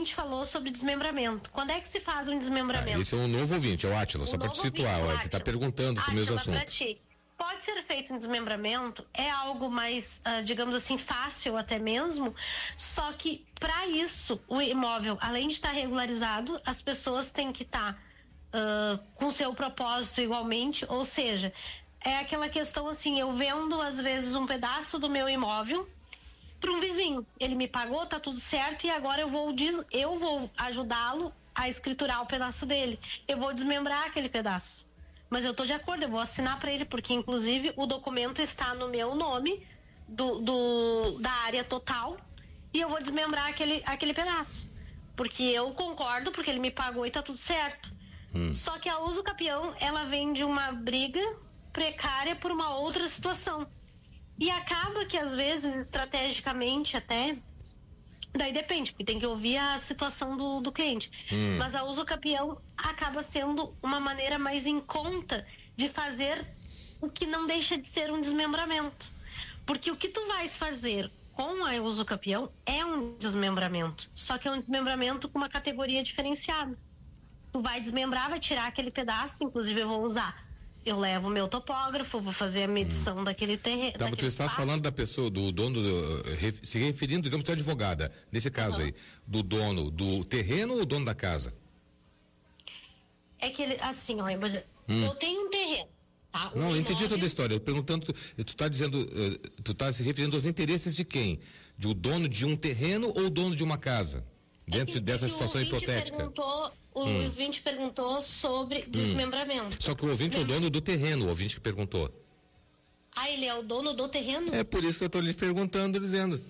gente falou sobre desmembramento. Quando é que se faz um desmembramento? Esse é um novo ouvinte, é o Átila, só para te situar, que está perguntando sobre o mesmo assunto. Pode ser feito um desmembramento, é algo mais, digamos assim, fácil até mesmo, só que para isso, o imóvel, além de estar regularizado, as pessoas têm que estar com seu propósito igualmente, ou seja, é aquela questão assim, eu vendo às vezes um pedaço do meu imóvel para um vizinho, ele me pagou, tá tudo certo, e agora eu vou ajudá-lo a escriturar o pedaço dele, eu vou desmembrar aquele pedaço. Mas eu tô de acordo, eu vou assinar para ele, porque inclusive o documento está no meu nome da área total, e eu vou desmembrar aquele pedaço. Porque eu concordo, porque ele me pagou e tá tudo certo. Só que a uso capião, ela vem de uma briga precária por uma outra situação. E acaba que às vezes, estrategicamente até, daí depende, porque tem que ouvir a situação do cliente. Mas a uso capião acaba sendo uma maneira mais em conta de fazer o que não deixa de ser um desmembramento. Porque o que tu vais fazer com a uso capião é um desmembramento. Só que é um desmembramento com uma categoria diferenciada. Tu vai desmembrar, vai tirar aquele pedaço, inclusive eu vou usar. Eu levo o meu topógrafo, vou fazer a medição daquele terreno. Tá, mas tu estás falando da pessoa, do dono, se referindo, digamos, tu é advogada, nesse caso aí, do dono do terreno ou dono da casa? É que ele, assim, ó, eu tenho um terreno, tá? Não, eu entendi toda a história, perguntando, tu tá dizendo, tu tá se referindo aos interesses de quem? Do dono de um terreno ou dono de uma casa? Dentro dessa situação hipotética. O ouvinte perguntou sobre desmembramento. Só que o ouvinte é o dono do terreno, o ouvinte que perguntou. Ah, ele é o dono do terreno? É por isso que eu estou lhe perguntando, dizendo.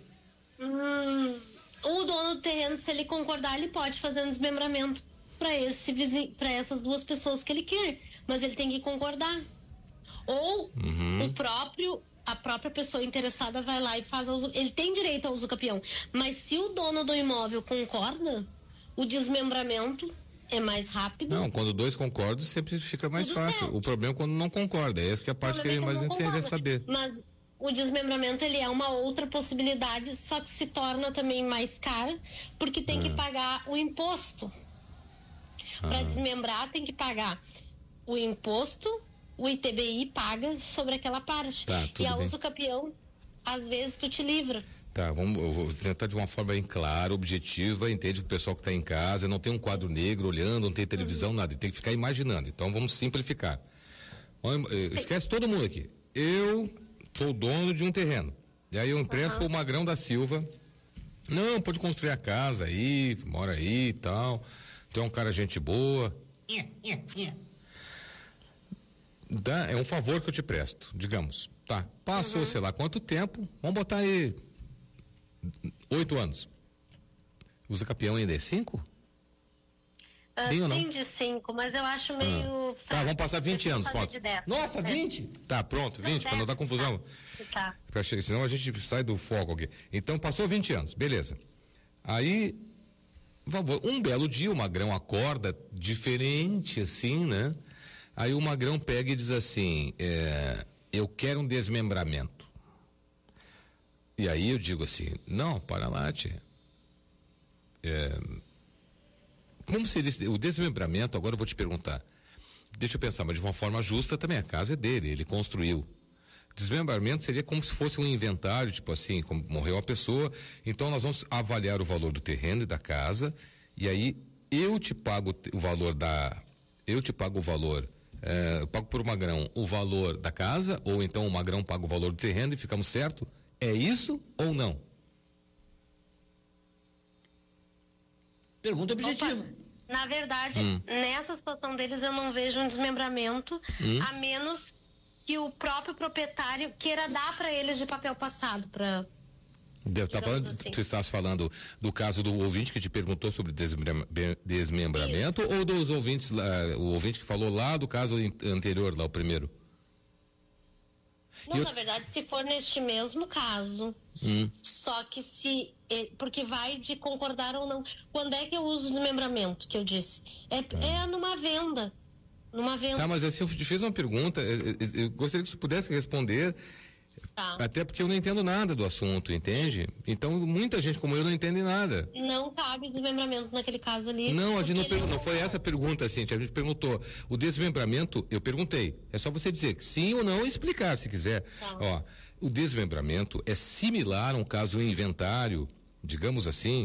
O dono do terreno, se ele concordar, ele pode fazer um desmembramento para esse vizinho, para essas duas pessoas que ele quer, mas ele tem que concordar. Ou a própria pessoa interessada vai lá e faz ele tem direito ao uso capião, mas se o dono do imóvel concorda, o desmembramento é mais rápido. Não, quando dois concordam sempre fica mais fácil. Certo. O problema é quando não concorda, essa que é a parte que ele mais interessa saber. Mas o desmembramento, ele é uma outra possibilidade, só que se torna também mais caro, porque tem que pagar o imposto. Para desmembrar tem que pagar o imposto, o ITBI paga sobre aquela parte. E a uso capião, às vezes tu te livra. Tá, eu vou tentar de uma forma bem clara, objetiva, entende o pessoal que está em casa, não tem um quadro negro olhando, não tem televisão, nada, tem que ficar imaginando. Então vamos simplificar. Esquece todo mundo aqui. Eu sou dono de um terreno. E aí eu empresto para o Magrão da Silva. Não, pode construir a casa aí, mora aí e tal. Tu é um cara gente boa. É um favor que eu te presto, digamos. Tá, passou sei lá quanto tempo, vamos botar aí 8 anos. Usa capião ainda é 5? Sim ou não? Tem de 5, mas eu acho meio... Tá, vamos passar 20 anos, pronto. 10, Nossa, 20? Tá, pronto, 20, para não dar confusão. Tá. Senão a gente sai do foco aqui. Então, passou 20 anos, beleza. Aí, um belo dia, o Magrão acorda diferente, assim, né? Aí o Magrão pega e diz assim, eu quero um desmembramento. E aí eu digo assim, não, para lá, tia. Como seria o desmembramento? Agora eu vou te perguntar. Deixa eu pensar, mas de uma forma justa também, a casa é dele, ele construiu. Desmembramento seria como se fosse um inventário, tipo assim, como morreu uma pessoa, então nós vamos avaliar o valor do terreno e da casa, e aí eu te pago o valor eu pago por Magrão o valor da casa, ou então o Magrão paga o valor do terreno e ficamos certo? É isso ou não? Pergunta objetiva. Na verdade, nessa situação deles eu não vejo um desmembramento, a menos que o próprio proprietário queira dar para eles de papel passado, para... Tu estás falando do caso do ouvinte que te perguntou sobre desmembramento ou dos ouvintes, o ouvinte que falou lá do caso anterior, lá o primeiro? Não, na verdade, se for neste mesmo caso, só que porque vai de concordar ou não. Quando é que eu uso o desmembramento, que eu disse? É numa venda. Tá, mas assim, eu te fiz uma pergunta, eu gostaria que você pudesse responder Tá. Até porque eu não entendo nada do assunto, entende? Então, muita gente como eu não entende nada. Não cabe desmembramento naquele caso ali. Não, a gente não foi essa a pergunta, assim, a gente perguntou. O desmembramento, eu perguntei. É só você dizer que sim ou não e explicar, se quiser. Tá. Ó, o desmembramento é similar a um caso inventário, digamos assim,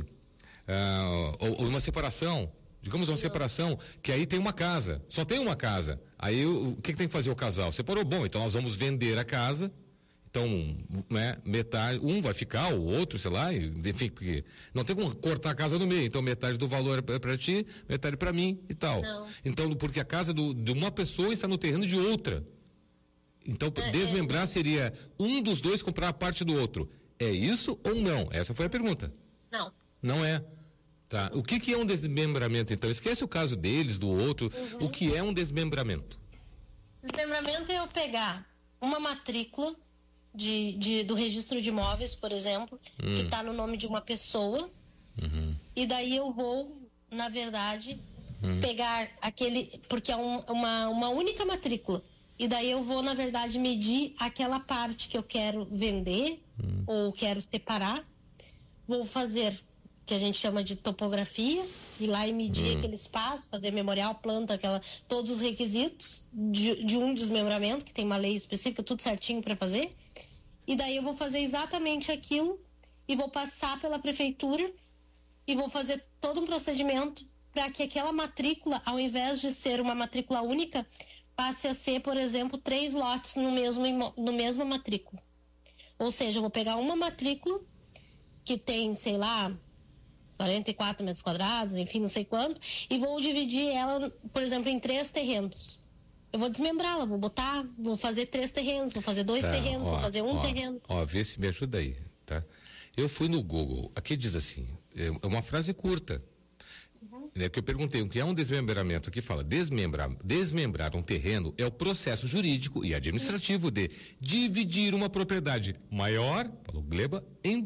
ou uma separação. Digamos uma separação, que aí tem uma casa, só tem uma casa. Aí o que tem que fazer o casal? Separou, bom, então nós vamos vender a casa. Então, né, metade, um vai ficar, o outro, sei lá, enfim, porque não tem como cortar a casa no meio. Então, metade do valor é para ti, metade para mim e tal. Não. Então, porque a casa de uma pessoa está no terreno de outra. Então, desmembrar seria um dos dois comprar a parte do outro. É isso ou não? Essa foi a pergunta. Não. Não é. Tá. O que é um desmembramento, então? Esquece o caso deles, do outro. O que é um desmembramento? Desmembramento é eu pegar uma matrícula do registro de imóveis, por exemplo, que está no nome de uma pessoa, e daí eu vou, na verdade, pegar aquele, porque é uma única matrícula, e daí eu vou, na verdade, medir aquela parte que eu quero vender ou quero separar, vou fazer, que a gente chama de topografia, ir lá e medir aquele espaço, fazer memorial, planta, todos os requisitos de um desmembramento, que tem uma lei específica, tudo certinho para fazer. E daí eu vou fazer exatamente aquilo e vou passar pela prefeitura e vou fazer todo um procedimento para que aquela matrícula, ao invés de ser uma matrícula única, passe a ser, por exemplo, 3 lotes no mesma matrícula. Ou seja, eu vou pegar uma matrícula que tem, sei lá, 44 metros quadrados, enfim, não sei quanto, e vou dividir ela, por exemplo, em 3 terrenos. Eu vou desmembrá-la, vou fazer 3 terrenos, vou fazer 2 terrenos, vou fazer um terreno. Vê se me ajuda aí, tá? Eu fui no Google, aqui diz assim, é uma frase curta, né, que eu perguntei o que é um desmembramento, aqui fala, desmembrar um terreno é o processo jurídico e administrativo de dividir uma propriedade maior, falou Gleba, em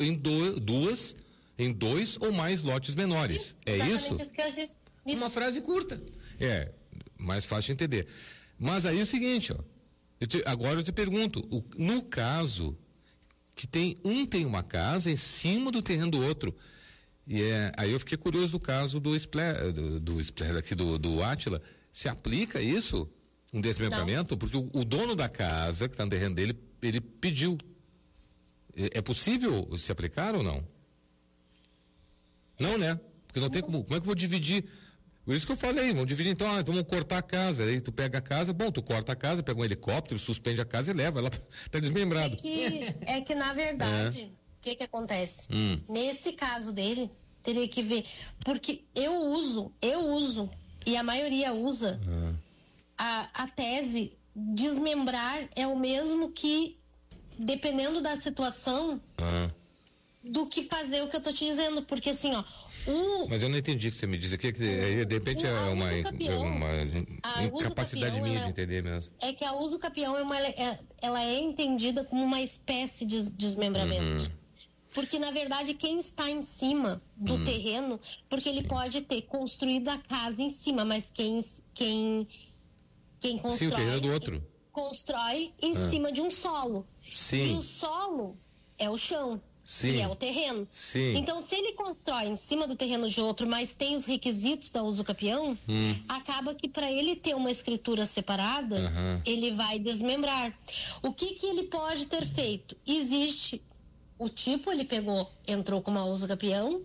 2 ou mais lotes menores. É isso? Isso que eu disse. Isso. Uma frase curta. Mais fácil de entender. Mas aí é o seguinte, ó. Agora eu te pergunto, no caso que tem uma casa em cima do terreno do outro, aí eu fiquei curioso do caso do Spler aqui do Átila, se aplica isso? Um desmembramento? Não. Porque o dono da casa, que está no terreno dele, ele pediu. É possível se aplicar ou não? Não, né? Porque não tem como é que eu vou dividir? Por isso que eu falei, vamos dividir então, vamos cortar a casa, aí tu pega a casa, tu corta a casa, pega um helicóptero, suspende a casa e leva, ela tá desmembrado. É que na verdade, o que acontece? Nesse caso dele, teria que ver, porque eu uso, e a maioria usa, a tese desmembrar é o mesmo que, dependendo da situação, do que fazer o que eu tô te dizendo, porque assim, ó, mas eu não entendi o que você me disse aqui, que de repente é uma incapacidade minha de entender mesmo. É que a uso capião ela é entendida como uma espécie de desmembramento. Porque, na verdade, quem está em cima do terreno, porque ele pode ter construído a casa em cima, mas quem constrói... Sim, o terreno é do outro. Constrói em cima de um solo. Sim. E o solo é o chão. Sim. E é o terreno. Sim. Então, se ele constrói em cima do terreno de outro, mas tem os requisitos da usucapião, acaba que para ele ter uma escritura separada, ele vai desmembrar. O que ele pode ter feito? Existe o tipo, ele entrou com uma usucapião,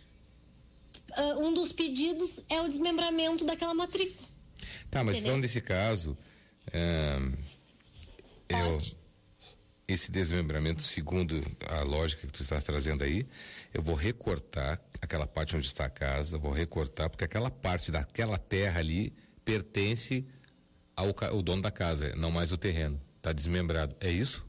um dos pedidos é o desmembramento daquela matrícula. Tá, mas então nesse caso, esse desmembramento, segundo a lógica que tu estás trazendo aí, eu vou recortar aquela parte onde está a casa, vou recortar, porque aquela parte daquela terra ali pertence ao dono da casa, não mais o terreno. Está desmembrado. É isso?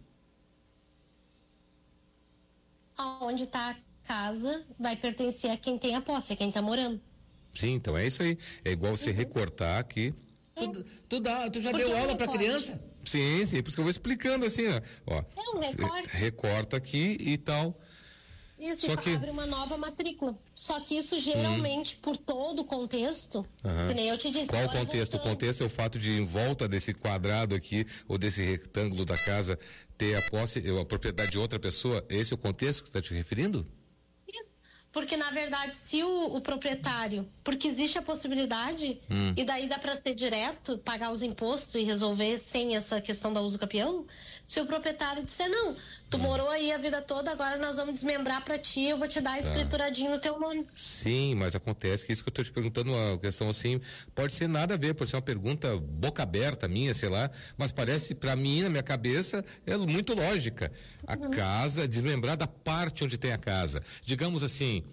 Onde está a casa vai pertencer a quem tem a posse, a quem está morando. Sim, então é isso aí. É igual você recortar aqui. Tu já deu aula para criança? Sim, por isso que eu vou explicando assim, ó. É um recorte. Recorta aqui e tal. Isso, Só que abre uma nova matrícula. Só que isso geralmente, por todo o contexto, que nem eu te disse. Qual o contexto? O contexto é o fato de, em volta desse quadrado aqui, ou desse retângulo da casa, ter a posse, a propriedade de outra pessoa. Esse é o contexto que você está te referindo? Porque, na verdade, se o proprietário... Porque existe a possibilidade, e daí dá para ser direto, pagar os impostos e resolver sem essa questão da uso capião, se o proprietário disser, não, tu morou aí a vida toda, agora nós vamos desmembrar para ti, eu vou te dar escrituradinho no teu nome. Sim, mas acontece que isso que eu estou te perguntando, uma questão assim, pode ser nada a ver, pode ser uma pergunta boca aberta minha, sei lá, mas parece, para mim, na minha cabeça, é muito lógica. A casa, desmembrar da parte onde tem a casa. Digamos assim,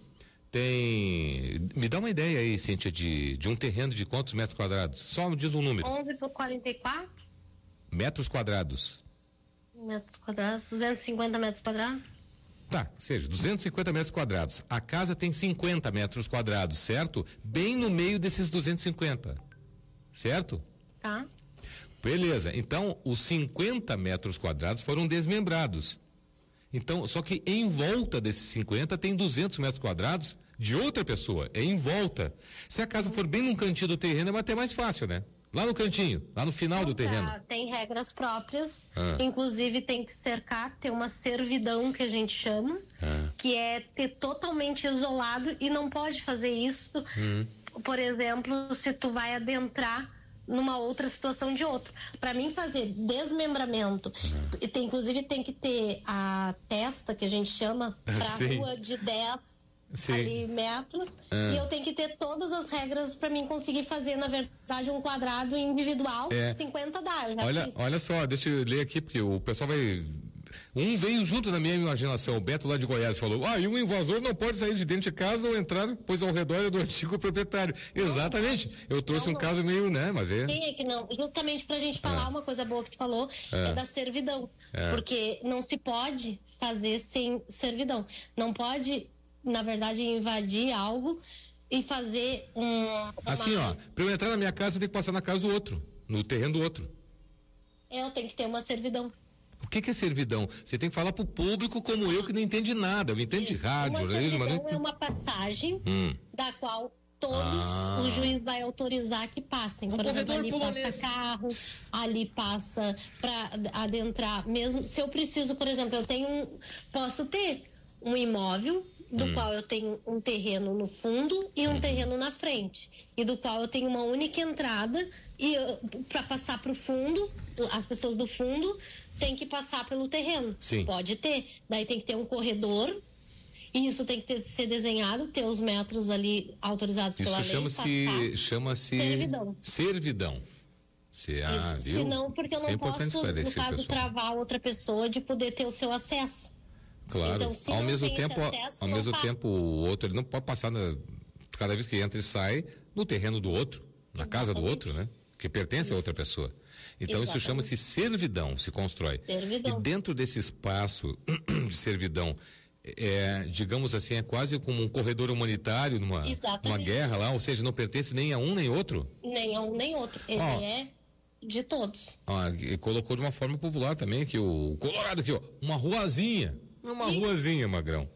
me dá uma ideia aí, Cíntia, de um terreno de quantos metros quadrados? Só me diz um número. 11 por 44? Metros quadrados. Metros quadrados, 250 metros quadrados. Tá, seja, 250 metros quadrados. A casa tem 50 metros quadrados, certo? Bem no meio desses 250, certo? Tá. Beleza, então os 50 metros quadrados foram desmembrados. Então, só que em volta desses 50 tem 200 metros quadrados de outra pessoa, é em volta. Se a casa for bem num cantinho do terreno, é até mais fácil, né? Lá no cantinho, lá no final do terreno. Tem regras próprias, inclusive tem que cercar, ter uma servidão que a gente chama, que é ter totalmente isolado e não pode fazer isso, por exemplo, se tu vai adentrar numa outra situação de outro. Para mim fazer desmembramento, inclusive tem que ter a testa que a gente chama para rua de 10 ali metros, e eu tenho que ter todas as regras para mim conseguir fazer, na verdade, um quadrado individual, 50 dá. Olha só, deixa eu ler aqui, porque o pessoal vai... Um veio junto na minha imaginação, o Beto lá de Goiás falou, e um invasor não pode sair de dentro de casa ou entrar, pois ao redor é do antigo proprietário. Exatamente, eu trouxe um caso meio, né, mas é... Sim, é que não, justamente pra gente falar uma coisa boa que tu falou, é da servidão, porque não se pode fazer sem servidão, não pode, na verdade, invadir algo e fazer assim, pra eu entrar na minha casa eu tenho que passar na casa do outro, no terreno do outro. Eu tenho que ter uma servidão. O que é servidão? Você tem que falar pro público como eu que não entende nada. Eu entendo de rádio, jornalismo, mas não... é uma passagem da qual todos o juiz vai autorizar que passem. Por exemplo, ali passa carro, ali passa para adentrar. Mesmo se eu preciso, por exemplo, posso ter um imóvel do qual eu tenho um terreno no fundo e um terreno na frente, e do qual eu tenho uma única entrada, e para passar para o fundo, as pessoas do fundo têm que passar pelo terreno. Sim. Pode ter, daí tem que ter um corredor, e isso tem que ser desenhado, ter os metros ali autorizados pela lei. Isso chama-se servidão. Isso, senão, porque eu não posso, no caso, travar outra pessoa de poder ter o seu acesso. Claro, então, se ao mesmo tempo o outro ele não pode passar cada vez que entra e sai no terreno do outro, na casa do outro, né? Que pertence a outra pessoa. Então isso chama-se servidão, se constrói. Servidão. E dentro desse espaço de servidão, digamos assim, é quase como um corredor humanitário numa guerra lá, ou seja, não pertence nem a um nem outro? Nem a um nem outro, ele é de todos. E colocou de uma forma popular também aqui, o Colorado aqui, uma ruazinha. Ruazinha, Magrão.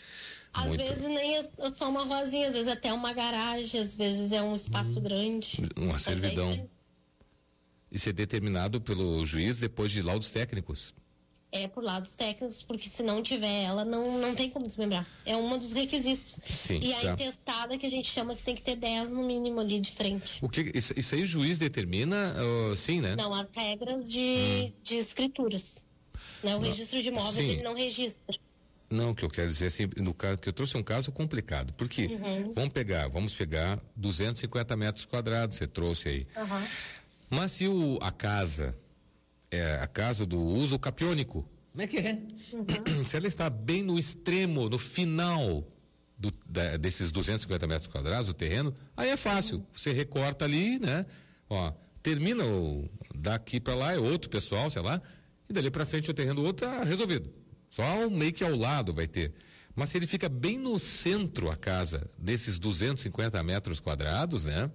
Às vezes nem é só uma ruazinha, às vezes até uma garagem, às vezes é um espaço grande. Uma servidão. Isso é determinado pelo juiz depois de laudos técnicos. É por laudos técnicos, porque se não tiver ela, não tem como desmembrar. É um dos requisitos. Sim, e a intestada que a gente chama que tem que ter 10 no mínimo ali de frente. Isso aí o juiz determina, sim, né? Não, as regras de escrituras. Né? O registro de imóveis, ele não registra. Não, o que eu quero dizer assim, no caso que eu trouxe um caso complicado, porque vamos pegar 250 metros quadrados, você trouxe aí. Mas se a casa é a casa do uso capiônico, como é que é? Se ela está bem no extremo, no final desses 250 metros quadrados do terreno, aí é fácil, você recorta ali, né? Termina daqui para lá é outro pessoal, sei lá, e dali para frente o terreno do outro tá resolvido. Só meio que ao lado vai ter. Mas se ele fica bem no centro, a casa, desses 250 metros quadrados, né?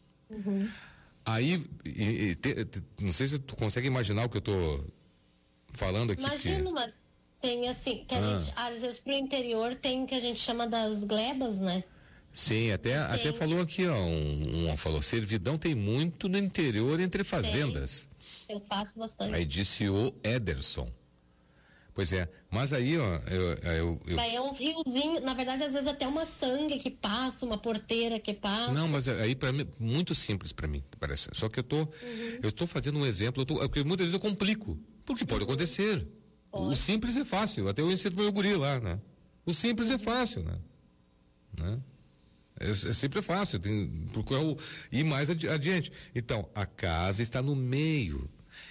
Aí, não sei se tu consegue imaginar o que eu tô falando aqui. Imagino, mas Tem assim, que a gente, às vezes pro interior tem o que a gente chama das glebas, né? Sim, até falou aqui, ó, falou, servidão tem muito no interior entre fazendas. Eu faço bastante. Aí disse o Ederson. Pois é, mas aí, ó, Daí é um riozinho, na verdade, às vezes até uma sangue que passa, uma porteira que passa. Não, mas aí para mim, muito simples para mim, parece. Só que eu tô fazendo um exemplo, porque muitas vezes eu complico, porque pode acontecer. Pode. O simples é fácil, até eu ensino pro meu guri lá, né? O simples é fácil, né? É sempre fácil, tem que procurar ir mais adiante. Então, a casa está no meio,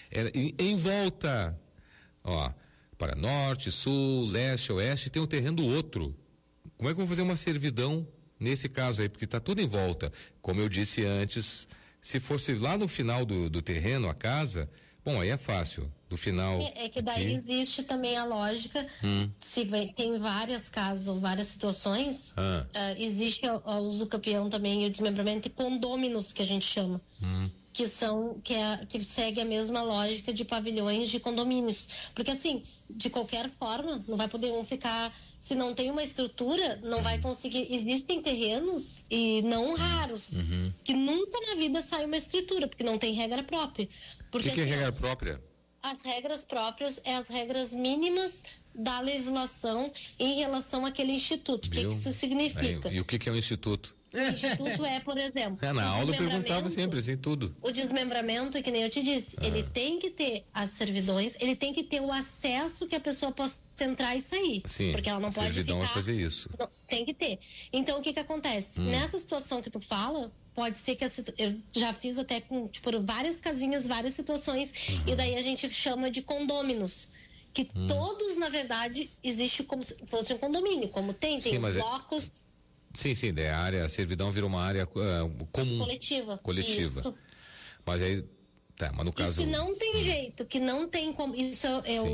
em volta, ó, para norte, sul, leste, oeste, tem um terreno do outro. Como é que eu vou fazer uma servidão nesse caso aí? Porque está tudo em volta. Como eu disse antes, se fosse lá no final do terreno, a casa, bom, aí é fácil. Do final. É que daí existe também a lógica, se tem várias casas ou várias situações, existe o uso campeão também e o desmembramento e condôminos, que a gente chama. Que segue a mesma lógica de pavilhões de condomínios. Porque assim, de qualquer forma, não vai poder ficar, se não tem uma estrutura, não vai conseguir. Existem terrenos, e não raros, que nunca na vida sai uma escritura, porque não tem regra própria. Porque, o que é regra própria? As regras próprias é as regras mínimas da legislação em relação àquele instituto. O que isso significa? E o que é um instituto? O instituto é, por exemplo... na aula eu perguntava sempre, assim, tudo. O desmembramento, que nem eu te disse, ele tem que ter as servidões, ele tem que ter o acesso que a pessoa possa entrar e sair. Sim, porque ela não pode servidão ficar... vai fazer isso. Não, tem que ter. Então, o que acontece? Nessa situação que tu fala, pode ser que eu já fiz até com, tipo, várias casinhas, várias situações, e daí a gente chama de condôminos. Que todos, na verdade, existe como se fosse um condomínio, como tem os blocos... Sim, daí a servidão virou uma área comum. Coletiva. Isso. Mas aí, mas no caso... E se não tem jeito, que não tem como... Isso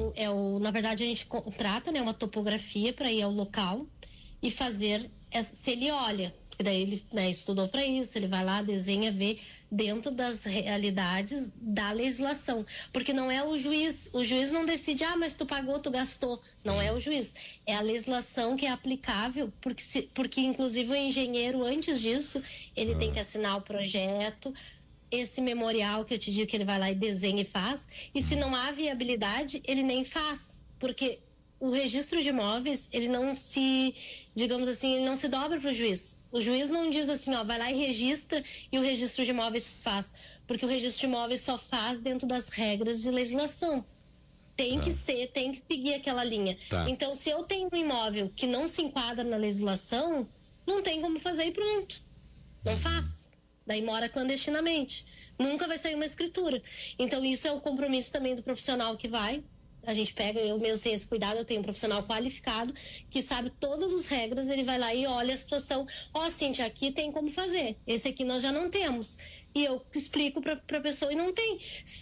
na verdade, a gente contrata, né, uma topografia para ir ao local e fazer, se ele olha, porque daí ele, né, estudou para isso, ele vai lá, desenha, vê dentro das realidades da legislação, porque não é o juiz não decide, mas tu pagou, tu gastou, não é o juiz, é a legislação que é aplicável, porque inclusive o engenheiro, antes disso, ele tem que assinar o projeto, esse memorial que eu te digo que ele vai lá e desenha e faz, e se não há viabilidade, ele nem faz, porque o registro de imóveis, ele não se, digamos assim, ele não se dobra para o juiz. O juiz não diz assim, vai lá e registra e o registro de imóveis faz. Porque o registro de imóveis só faz dentro das regras de legislação. Tem que seguir aquela linha. Então, se eu tenho um imóvel que não se enquadra na legislação, não tem como fazer e pronto. Não faz. Daí mora clandestinamente. Nunca vai sair uma escritura. Então, isso é o compromisso também do profissional que vai. A gente pega, eu mesmo tenho esse cuidado, eu tenho um profissional qualificado que sabe todas as regras, ele vai lá e olha a situação. Cíntia, aqui tem como fazer, esse aqui nós já não temos. E eu explico para a pessoa e não tem.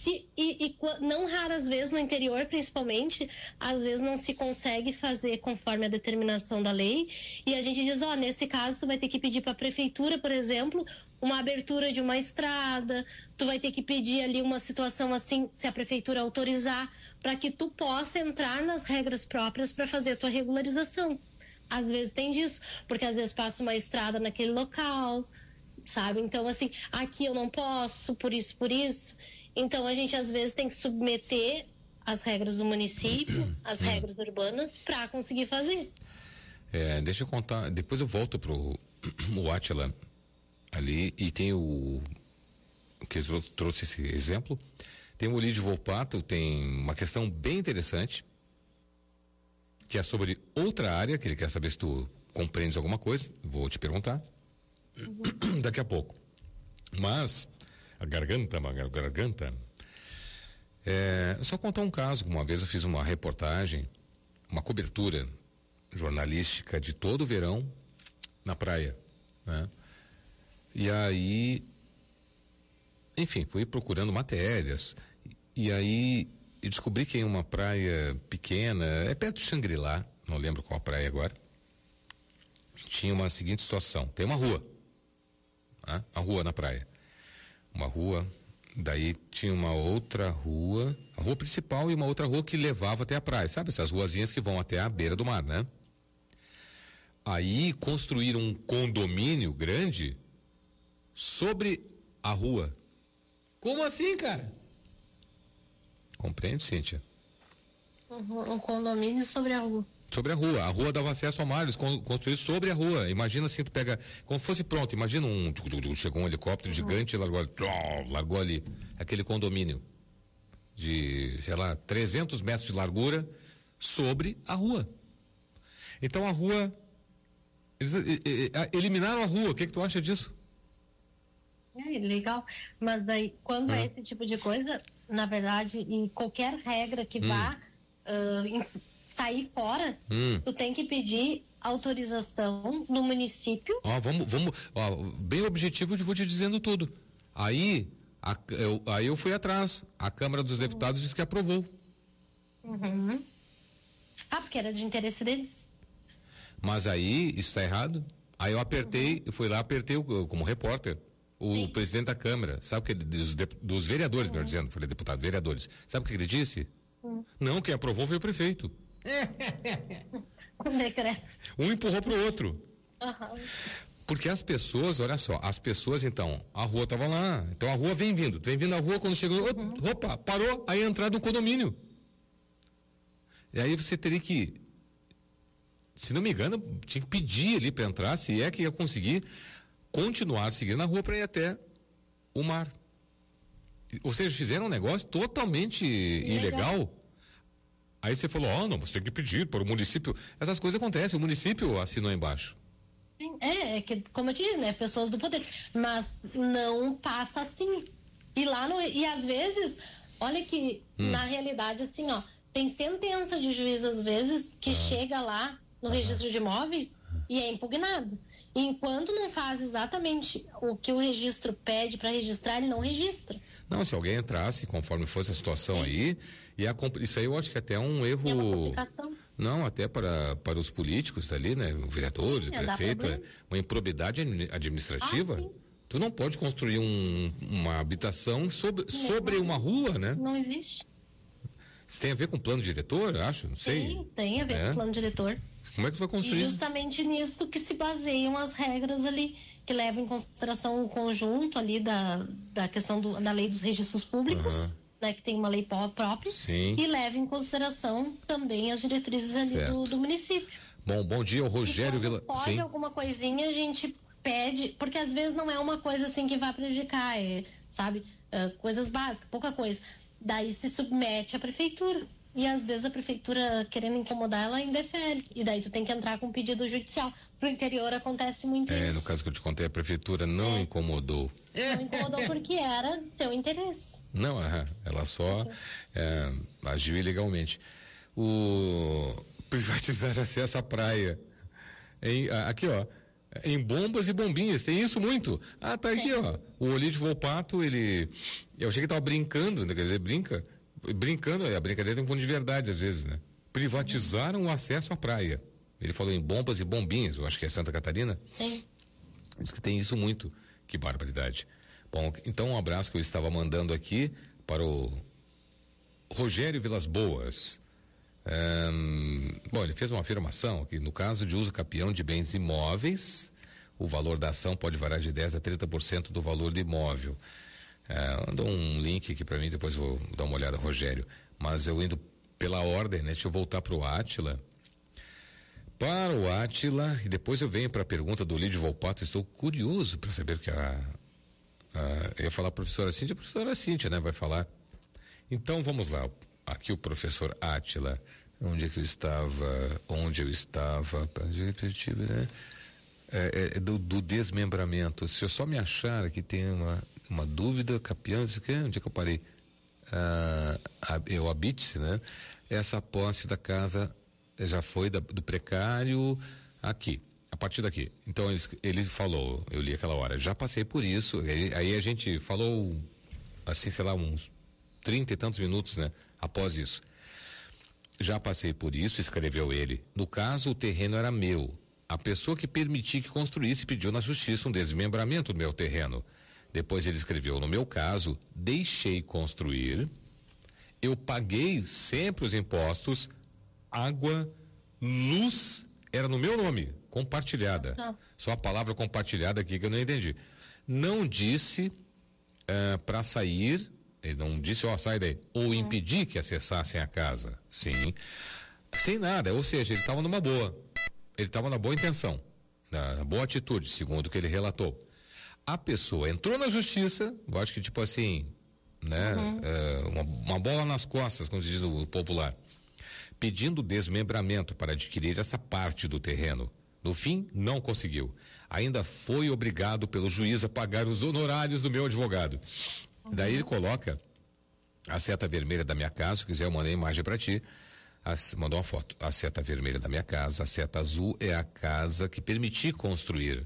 Não raras vezes, no interior principalmente, às vezes não se consegue fazer conforme a determinação da lei. E a gente diz, nesse caso tu vai ter que pedir para a prefeitura, por exemplo, uma abertura de uma estrada, tu vai ter que pedir ali uma situação assim, se a prefeitura autorizar, para que tu possa entrar nas regras próprias para fazer a tua regularização. Às vezes tem disso, porque às vezes passa uma estrada naquele local, sabe? Então, assim, aqui eu não posso, por isso. Então, a gente às vezes tem que submeter as regras do município, as regras urbanas, para conseguir fazer. Deixa eu contar, depois eu volto pro Átila ali, e tem que eu trouxe esse exemplo. Tem o Lídio Volpato, tem uma questão bem interessante, que é sobre outra área, que ele quer saber se tu compreendes alguma coisa, vou te perguntar daqui a pouco. Mas, a garganta, só contar um caso, uma vez eu fiz uma reportagem, uma cobertura jornalística de todo o verão na praia, né? E aí, enfim, fui procurando matérias, e aí eu descobri que em uma praia pequena, perto de Xangri-Lá, não lembro qual a praia agora, tinha uma seguinte situação, tem uma rua, né? A rua na praia, uma rua Daí tinha uma outra rua, a rua principal e uma outra rua que levava até a praia, sabe? Essas ruazinhas que vão até a beira do mar, né? Aí construíram um condomínio grande sobre a rua. Como assim, cara? Compreende, Cíntia? Um condomínio sobre a rua. Sobre a rua dava acesso ao mar, eles construíram sobre a rua. Imagina assim, tu pega, como fosse pronto, imagina chegou um helicóptero gigante e largou ali aquele condomínio de, sei lá, 300 metros de largura sobre a rua. Então a rua, eles eliminaram a rua, o que tu acha disso? É legal, mas daí quando é esse tipo de coisa, na verdade, em qualquer regra que vá sair fora, tu tem que pedir autorização no município. Bem objetivo, eu vou te dizendo tudo. Aí eu fui atrás, a Câmara dos Deputados disse que aprovou. Porque era de interesse deles. Mas aí, isso está errado. Aí eu apertei, eu fui lá, como repórter, o presidente da Câmara, sabe o que dos vereadores, melhor dizendo, falei deputado, vereadores, sabe o que ele disse? Não, quem aprovou foi o prefeito. Com decreto. Um empurrou pro outro. Porque as pessoas, olha só, então, a rua tava lá, então a rua vem vindo a rua, quando chegou, opa, parou, aí a entrada do condomínio. E aí você teria que, se não me engano, tinha que pedir ali para entrar, se é que ia conseguir continuar seguindo a rua para ir até o mar. Ou seja, fizeram um negócio totalmente ilegal. Aí você falou, não, você tem que pedir para o município. Essas coisas acontecem, o município assinou embaixo. É que, como eu te disse, né, pessoas do poder, mas não passa assim. E às vezes, olha que na realidade, assim, ó, tem sentença de juiz às vezes que chega lá no registro de imóveis e é impugnado. E enquanto não faz exatamente o que o registro pede para registrar, ele não registra. Não, se alguém entrasse, conforme fosse a situação aí, isso aí eu acho que até é um erro. É uma complicação. Não, até para os políticos dali, né? Vereadores, o prefeito, uma improbidade administrativa. Tu não pode construir uma habitação sobre uma rua, né? Não existe. Isso tem a ver com plano diretor, acho? Não sei. Tem a ver com plano diretor. Como é que tu vai construir? E justamente nisso que se baseiam as regras ali, que levam em consideração o conjunto ali da questão da lei dos registros públicos, né, que tem uma lei própria, e leva em consideração também as diretrizes ali do município. Bom dia, o Rogério Vila. Pode alguma coisinha, a gente pede, porque às vezes não é uma coisa assim que vai prejudicar, sabe? Coisas básicas, pouca coisa. Daí se submete à prefeitura. E às vezes a prefeitura, querendo incomodar, ela indefere. E daí tu tem que entrar com um pedido judicial. Pro interior acontece muito isso. No caso que eu te contei, a prefeitura não incomodou. Não incomodou porque era seu interesse. Não, ela só agiu ilegalmente. Privatizar acesso à praia. Aqui, ó. Em Bombas e Bombinhas, tem isso muito. Tá aqui, ó. O Olídio Volpato, eu achei que tava brincando, né? Quer dizer, brincando, a brincadeira tem um fundo de verdade às vezes, né? Privatizaram o acesso à praia. Ele falou em Bombas e Bombinhas, eu acho que é Santa Catarina. Diz que tem isso muito. Que barbaridade. Bom, então um abraço que eu estava mandando aqui para o Rogério Vilas Boas. Bom, ele fez uma afirmação que no caso de uso capião de bens imóveis, o valor da ação pode variar de 10% a 30% do valor do imóvel. Mandou um link aqui para mim, depois vou dar uma olhada, Rogério. Mas eu indo pela ordem, né? Deixa eu voltar para o Átila. E depois eu venho para a pergunta do Olídio Volpato. Estou curioso para saber o que eu ia falar a professora Cíntia, né? Vai falar. Então vamos lá. Aqui o professor Átila. Onde é que eu estava? Né? Do desmembramento. Se eu só me achar aqui tem uma dúvida, capião, onde é que eu parei? Eu habite-se, né? Essa posse da casa já foi do precário aqui, a partir daqui. Então ele falou, eu li aquela hora, já passei por isso, aí a gente falou assim, sei lá, uns 30 e tantos minutos, né? Após isso. Já passei por isso, escreveu ele. No caso, o terreno era meu. A pessoa que permitia que construísse pediu na justiça um desmembramento do meu terreno. Depois ele escreveu: no meu caso, deixei construir, eu paguei sempre os impostos, água, luz, era no meu nome, compartilhada. Só a palavra compartilhada aqui que eu não entendi. Não disse para sair, ele não disse, sai daí, ou impedir que acessassem a casa. Sim. Sem nada, ou seja, ele estava numa boa. Ele estava na boa intenção, na boa atitude, segundo o que ele relatou. A pessoa entrou na justiça, eu acho que tipo assim, né? Uma bola nas costas, como se diz o popular, pedindo desmembramento para adquirir essa parte do terreno. No fim, não conseguiu. Ainda foi obrigado pelo juiz a pagar os honorários do meu advogado. Daí ele coloca a seta vermelha da minha casa, se quiser eu mandei a imagem para ti, mandou uma foto. A seta vermelha da minha casa, a seta azul é a casa que permiti construir.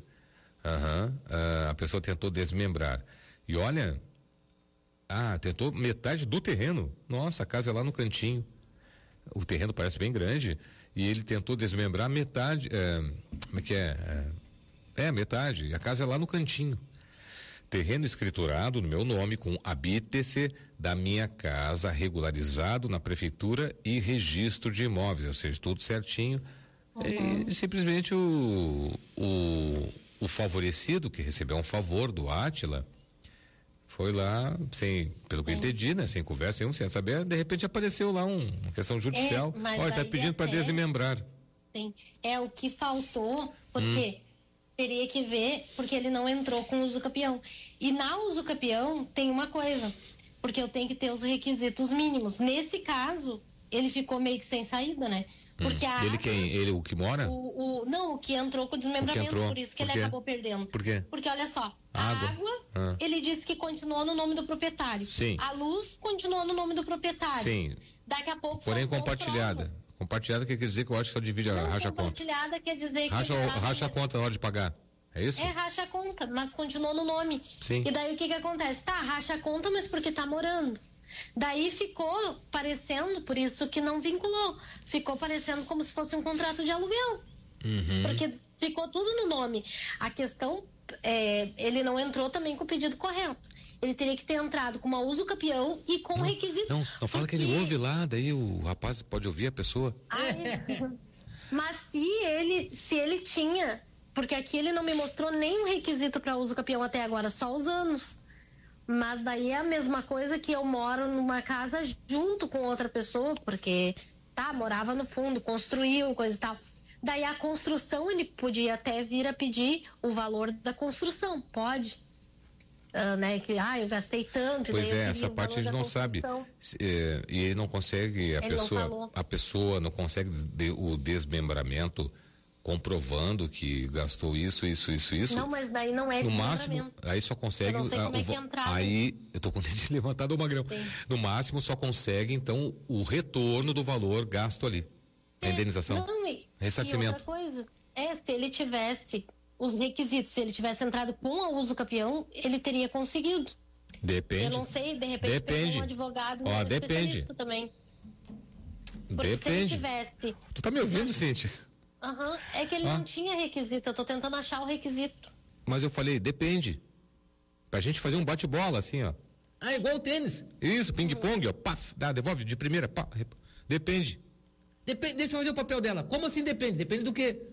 A pessoa tentou desmembrar. E olha, tentou metade do terreno. Nossa, a casa é lá no cantinho. O terreno parece bem grande. E ele tentou desmembrar metade. Como é que é? Metade. A casa é lá no cantinho. Terreno escriturado no meu nome com habite-se da minha casa, regularizado na prefeitura e registro de imóveis, ou seja, tudo certinho. E simplesmente o favorecido, que recebeu um favor do Átila, foi lá, pelo que eu entendi, né? Sem conversa, sem saber, de repente apareceu lá uma questão judicial. Olha, está pedindo para desmembrar. Sim, o que faltou, porque teria que ver, porque ele não entrou com o usucapião. E na usucapião tem uma coisa, porque eu tenho que ter os requisitos mínimos. Nesse caso, ele ficou meio que sem saída, né? Porque a ele quem? Ele o que mora? Não, o que entrou com o desmembramento, por isso que ele acabou perdendo. Por quê? Porque olha só, a água, ele disse que continuou no nome do proprietário. Sim. A luz continuou no nome do proprietário. Sim. Daqui a pouco porém compartilhada. Compartilhada quer dizer que eu acho que só divide racha a conta. Compartilhada quer dizer que racha a conta na hora de pagar. É isso? Racha a conta, mas continuou no nome. Sim. E daí o que acontece? Racha a conta, mas porque tá morando. Daí ficou parecendo, por isso que não vinculou, ficou parecendo como se fosse um contrato de aluguel. Porque ficou tudo no nome. A questão ele não entrou também com o pedido correto. Ele teria que ter entrado com uma usucapião e com requisitos. Não fala que ele ouve lá, daí o rapaz pode ouvir a pessoa. Mas se ele tinha, porque aqui ele não me mostrou nenhum requisito para usucapião até agora, só os anos. Mas daí é a mesma coisa que eu moro numa casa junto com outra pessoa, porque morava no fundo, construiu, coisa e tal. Daí a construção ele podia até vir a pedir o valor da construção, pode. Né, que eu gastei tanto. Pois essa parte a gente não sabe. E ele não consegue, a pessoa não consegue o desmembramento comprovando que gastou isso. Não, mas daí não é no máximo, aí só consegue. Eu não sei como é que entrar, aí eu tô com o dente levantado, Magrão. Sim. No máximo só consegue então o retorno do valor gasto ali. A indenização. Ressarcimento. E outra coisa, se ele tivesse os requisitos, se ele tivesse entrado com a usucapião, ele teria conseguido. Depende. Eu não sei, de repente pegou um advogado, especialista também. Porque depende. Se ele tivesse... Tu tá me ouvindo, Cíntia? É que ele não tinha requisito, eu tô tentando achar o requisito. Mas eu falei, depende. Pra gente fazer um bate-bola, assim, ó. Igual o tênis. Isso, ping-pong, ó, pá, devolve de primeira, pá, depende. Deixa eu fazer o papel dela. Como assim depende? Depende do quê?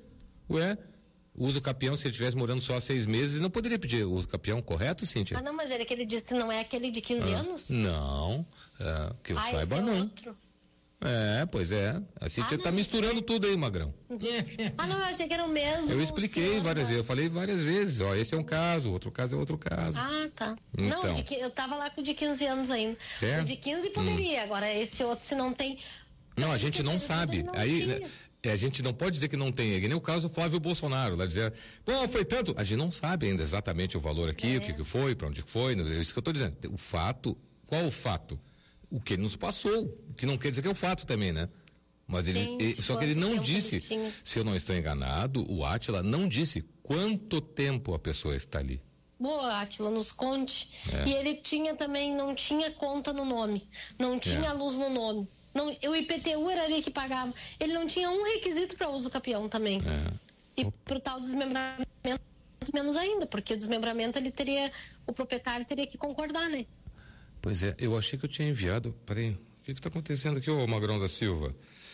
O usucapião, se ele estivesse morando só 6 meses, não poderia pedir o usucapião, correto, Cíntia? Não, mas ele disse que não é aquele de 15 anos? Não, que eu saiba não. Outro. Pois é. A Cíntia tá misturando tudo aí, Magrão. Não, eu achei que era o mesmo. Eu expliquei várias vezes, eu falei várias vezes, esse é um caso, outro caso é outro caso. Tá. Então. Não, eu tava lá com o de 15 anos ainda. O de 15 poderia, agora esse outro se não tem... Não, a gente não sabe. Aí a gente não pode dizer que não tem. É que nem o caso do Flávio Bolsonaro, lá dizer, foi tanto. A gente não sabe ainda exatamente o valor aqui, o que foi, para onde foi. É isso que eu estou dizendo. O fato, qual o fato? O que ele nos passou, que não quer dizer que é o fato também, né? Mas só que ele não disse, se eu não estou enganado, o Átila não disse quanto tempo a pessoa está ali. Boa, Átila, nos conte. E ele tinha também, não tinha conta no nome, não tinha luz no nome. Não, o IPTU era ele que pagava. Ele não tinha um requisito para uso capião também. E pro tal desmembramento. menos ainda, porque o desmembramento o proprietário teria que concordar, né? Pois é, eu achei que eu tinha enviado. Peraí, o que está acontecendo aqui, ô Magrão da Silva?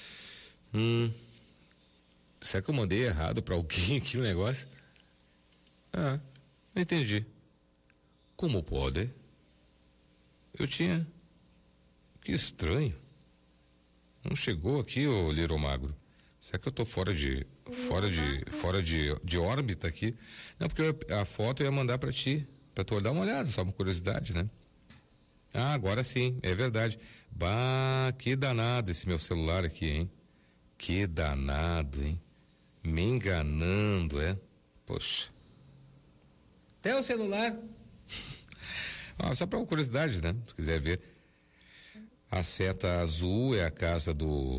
Será que eu mandei errado para alguém aqui o negócio? Ah, não entendi. Como pode? Eu tinha. Que estranho. Não chegou aqui, ô Liro Magro. Será que eu tô fora de órbita aqui? Não, porque a foto eu ia mandar para ti, para tu dar uma olhada, só uma curiosidade, né? Ah, agora sim, é verdade. Bah, que danado esse meu celular aqui, hein? Que danado, hein? Me enganando, é? Poxa. Até o celular. Só para uma curiosidade, né? Se quiser ver. A seta azul é a casa do.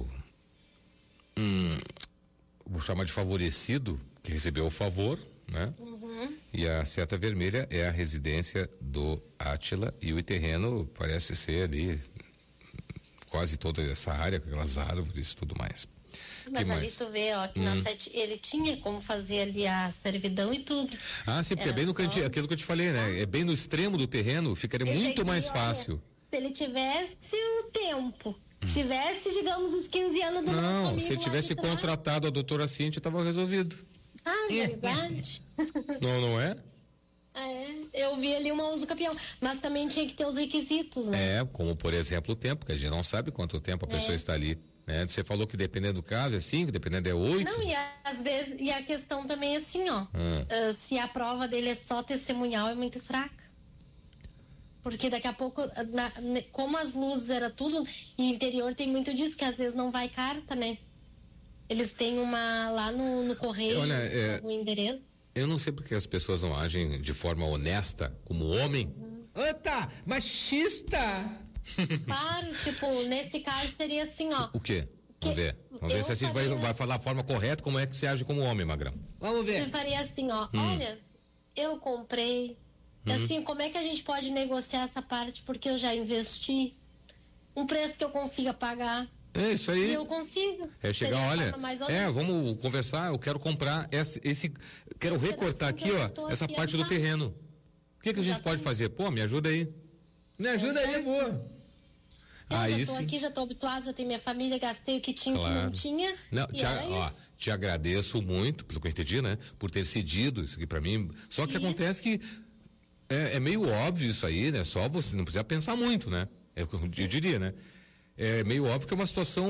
Vou chamar de favorecido, que recebeu o favor, né? E a seta vermelha é a residência do Átila, e o terreno parece ser ali quase toda essa área, com aquelas árvores e tudo mais. Mas ali tu vê, ó, que na sete ele tinha como fazer ali a servidão e tudo. Ah, sim, porque é bem no cantinho, aquilo que eu te falei, né? É bem no extremo do terreno, ficaria muito mais fácil. Se ele tivesse o tempo, tivesse, digamos, os 15 anos do nosso amigo. Não, se ele tivesse contratado a doutora Cíntia, estava resolvido. Ah, verdade. Não é? Eu vi ali uma uso campeão, mas também tinha que ter os requisitos, né? Como por exemplo o tempo, que a gente não sabe quanto tempo a pessoa está ali, né? Você falou que dependendo do caso é 5, dependendo é 8. Não, e às vezes, e a questão também é assim, ó, se a prova dele é só testemunhal, é muito fraca. Porque daqui a pouco, como as luzes era tudo, e interior tem muito disso, que às vezes não vai carta, né? Eles têm uma lá no correio, no endereço. Eu não sei porque as pessoas não agem de forma honesta como homem. Ota, machista! Claro, tipo, nesse caso seria assim, ó. O quê? Vamos ver. Vamos ver se a gente vai falar a forma correta, como é que você age como homem, Magrão. Vamos ver. Eu faria assim, ó. Olha, eu comprei. Assim, como é que a gente pode negociar essa parte? Porque eu já investi. Um preço que eu consiga pagar. É isso aí. E eu consigo. Chegar, olha, vamos conversar, eu quero comprar quero recortar aqui, ó, essa parte do terreno. O que a gente pode fazer? Pô, me ajuda aí. Me ajuda aí, boa. Eu já tô aqui, já tô habituado, já tenho minha família, gastei o que tinha, que não tinha. Não, te agradeço muito, pelo que eu entendi, né? Por ter cedido isso aqui pra mim. Só que acontece que é meio óbvio isso aí, né? Só você não precisa pensar muito, né? Eu diria, né? É meio óbvio que é uma situação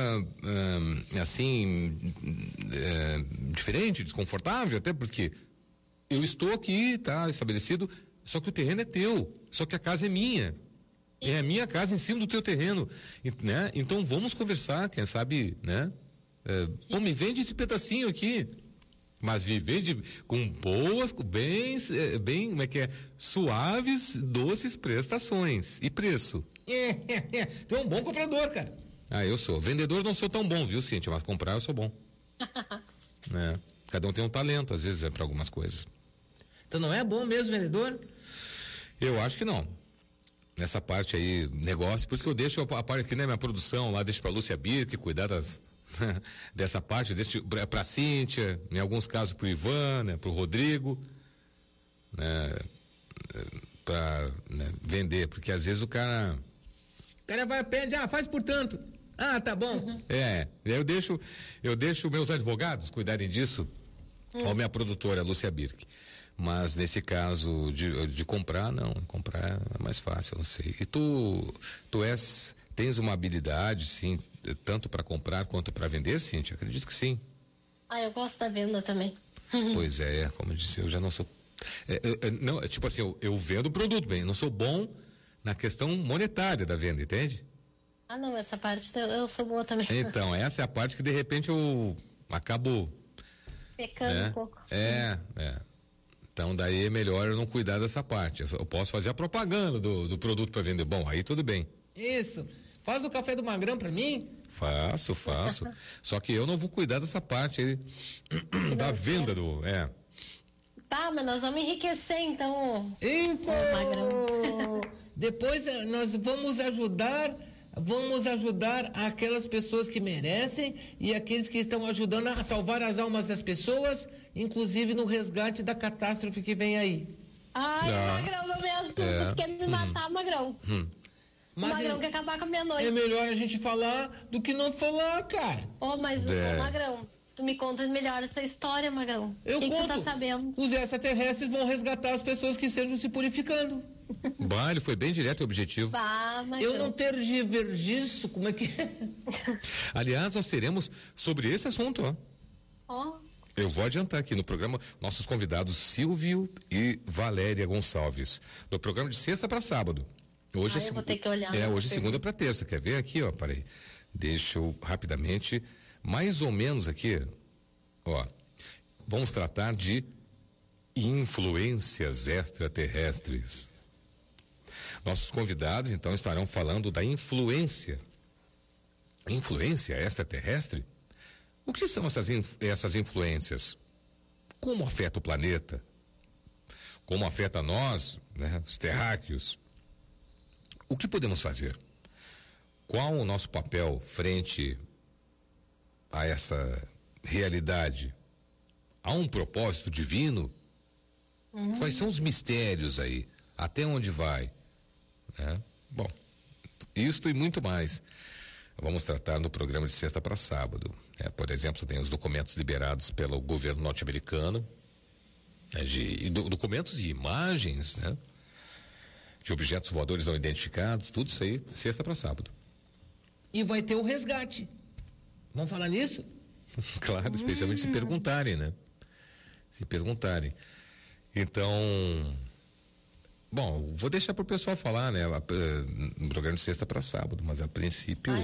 assim diferente, desconfortável, até porque eu estou aqui, tá estabelecido, só que o terreno é teu, só que a casa é minha. É a minha casa em cima do teu terreno, né? Então vamos conversar, quem sabe, né? Me vende esse pedacinho aqui, mas me vende com boas, bem, como é que é? Suaves, doces prestações e preço. Tu é um bom comprador, cara. Eu sou. Vendedor não sou tão bom, viu, Cíntia? Mas comprar eu sou bom. Cada um tem um talento, às vezes, para algumas coisas. Tu não é bom mesmo, vendedor? Eu acho que não. Nessa parte aí, negócio, por isso que eu deixo a parte aqui, né, minha produção lá, deixo pra Lúcia Birk cuidar dessa parte, eu deixo pra Cíntia, em alguns casos pro Ivan, né, pro Rodrigo, né, pra vender, porque às vezes o cara vai a pé, faz por tanto. Tá bom. Eu deixo meus advogados cuidarem disso, ou minha produtora, Lúcia Birk. Mas nesse caso de comprar, não, comprar é mais fácil, eu não sei. E tu tens uma habilidade, sim, tanto para comprar quanto para vender, Cíntia? Acredito que sim. Eu gosto da venda também. Pois como eu disse, eu já não sou. Tipo assim, eu vendo o produto bem, eu não sou bom na questão monetária da venda, entende? Não, essa parte eu sou boa também. Então, essa é a parte que de repente eu acabo pecando um pouco. Então daí é melhor eu não cuidar dessa parte. Eu posso fazer a propaganda do produto para vender. Bom, aí tudo bem. Isso. Faz o café do Magrão para mim? Faço. Só que eu não vou cuidar dessa parte aí da venda do. Tá, mas nós vamos enriquecer então. Isso! Depois nós vamos ajudar Vamos ajudar aquelas pessoas que merecem e aqueles que estão ajudando a salvar as almas das pessoas, inclusive no resgate da catástrofe que vem aí. Ai, Magrão, não me ajuda, tu quer me matar, Magrão. Mas Magrão quer acabar com a minha noite. é melhor a gente falar do que não falar, cara. Mas, Magrão, tu me conta melhor essa história, Magrão. Eu O que conto. tu tá sabendo? Os extraterrestres vão resgatar as pessoas que estejam se purificando. Bah, ele foi bem direto e objetivo. Magrão. Eu não tergivergiço, como é que é? Aliás, nós teremos sobre esse assunto, ó. Eu vou adiantar aqui no programa nossos convidados Silvio e Valéria Gonçalves. No programa de sexta para sábado. Hoje eu vou ter que olhar. Hoje é segunda para terça. Quer ver aqui, ó? Peraí. Deixa eu rapidamente, mais ou menos aqui, ó. Vamos tratar de influências extraterrestres. Nossos convidados, então, estarão falando da influência extraterrestre? O que são essas influências? Como afeta o planeta? Como afeta nós, né, os terráqueos? O que podemos fazer? Qual o nosso papel frente a essa realidade? Há um propósito divino? Quais são os mistérios aí? Até onde vai? Bom, isto e muito mais vamos tratar no programa de sexta para sábado. Por exemplo, tem os documentos liberados pelo governo norte-americano, documentos e imagens, né? De objetos voadores não identificados, tudo isso aí, sexta para sábado. E vai ter o resgate. Vamos falar nisso? Claro, especialmente se perguntarem, né? Se perguntarem. Então, bom, vou deixar para o pessoal falar, né? No programa de sexta para sábado, mas a princípio,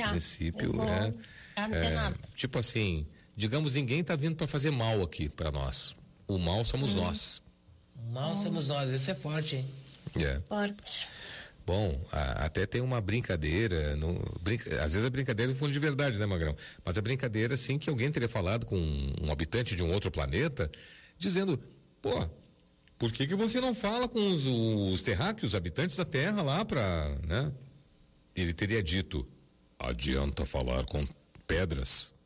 tipo assim, digamos, ninguém está vindo para fazer mal aqui para nós. O mal somos nós. O mal somos nós, esse é forte, hein? Forte. Bom, até tem uma brincadeira, às vezes a brincadeira é fundo de verdade, né, Magrão? Mas a brincadeira, sim, que alguém teria falado com um habitante de um outro planeta, dizendo, pô, por que você não fala com os terráqueos, os habitantes da Terra lá né? Ele teria dito, adianta falar com pedras?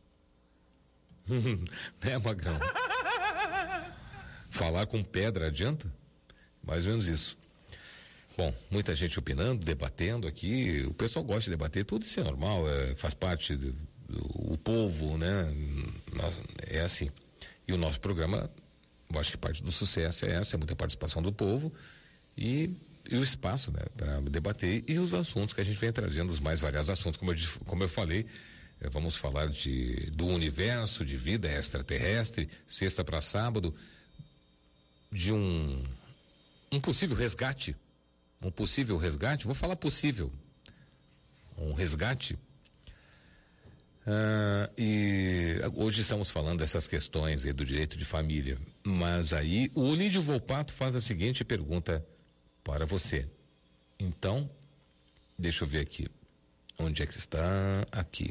Né, Magrão? Falar com pedra adianta? Mais ou menos isso. Bom, muita gente opinando, debatendo aqui, o pessoal gosta de debater, tudo isso é normal, faz parte do povo, né? É assim. E o nosso programa, eu acho que parte do sucesso é essa, é muita participação do povo e o espaço, né? Para debater e os assuntos que a gente vem trazendo, os mais variados assuntos, como eu falei, vamos falar do universo, de vida extraterrestre, sexta para sábado, de um possível resgate. Vou falar possível. Um resgate. E hoje estamos falando dessas questões aí do direito de família. Mas aí o Olídio Volpato faz a seguinte pergunta para você. Então, deixa eu ver aqui. Onde é que está? Aqui.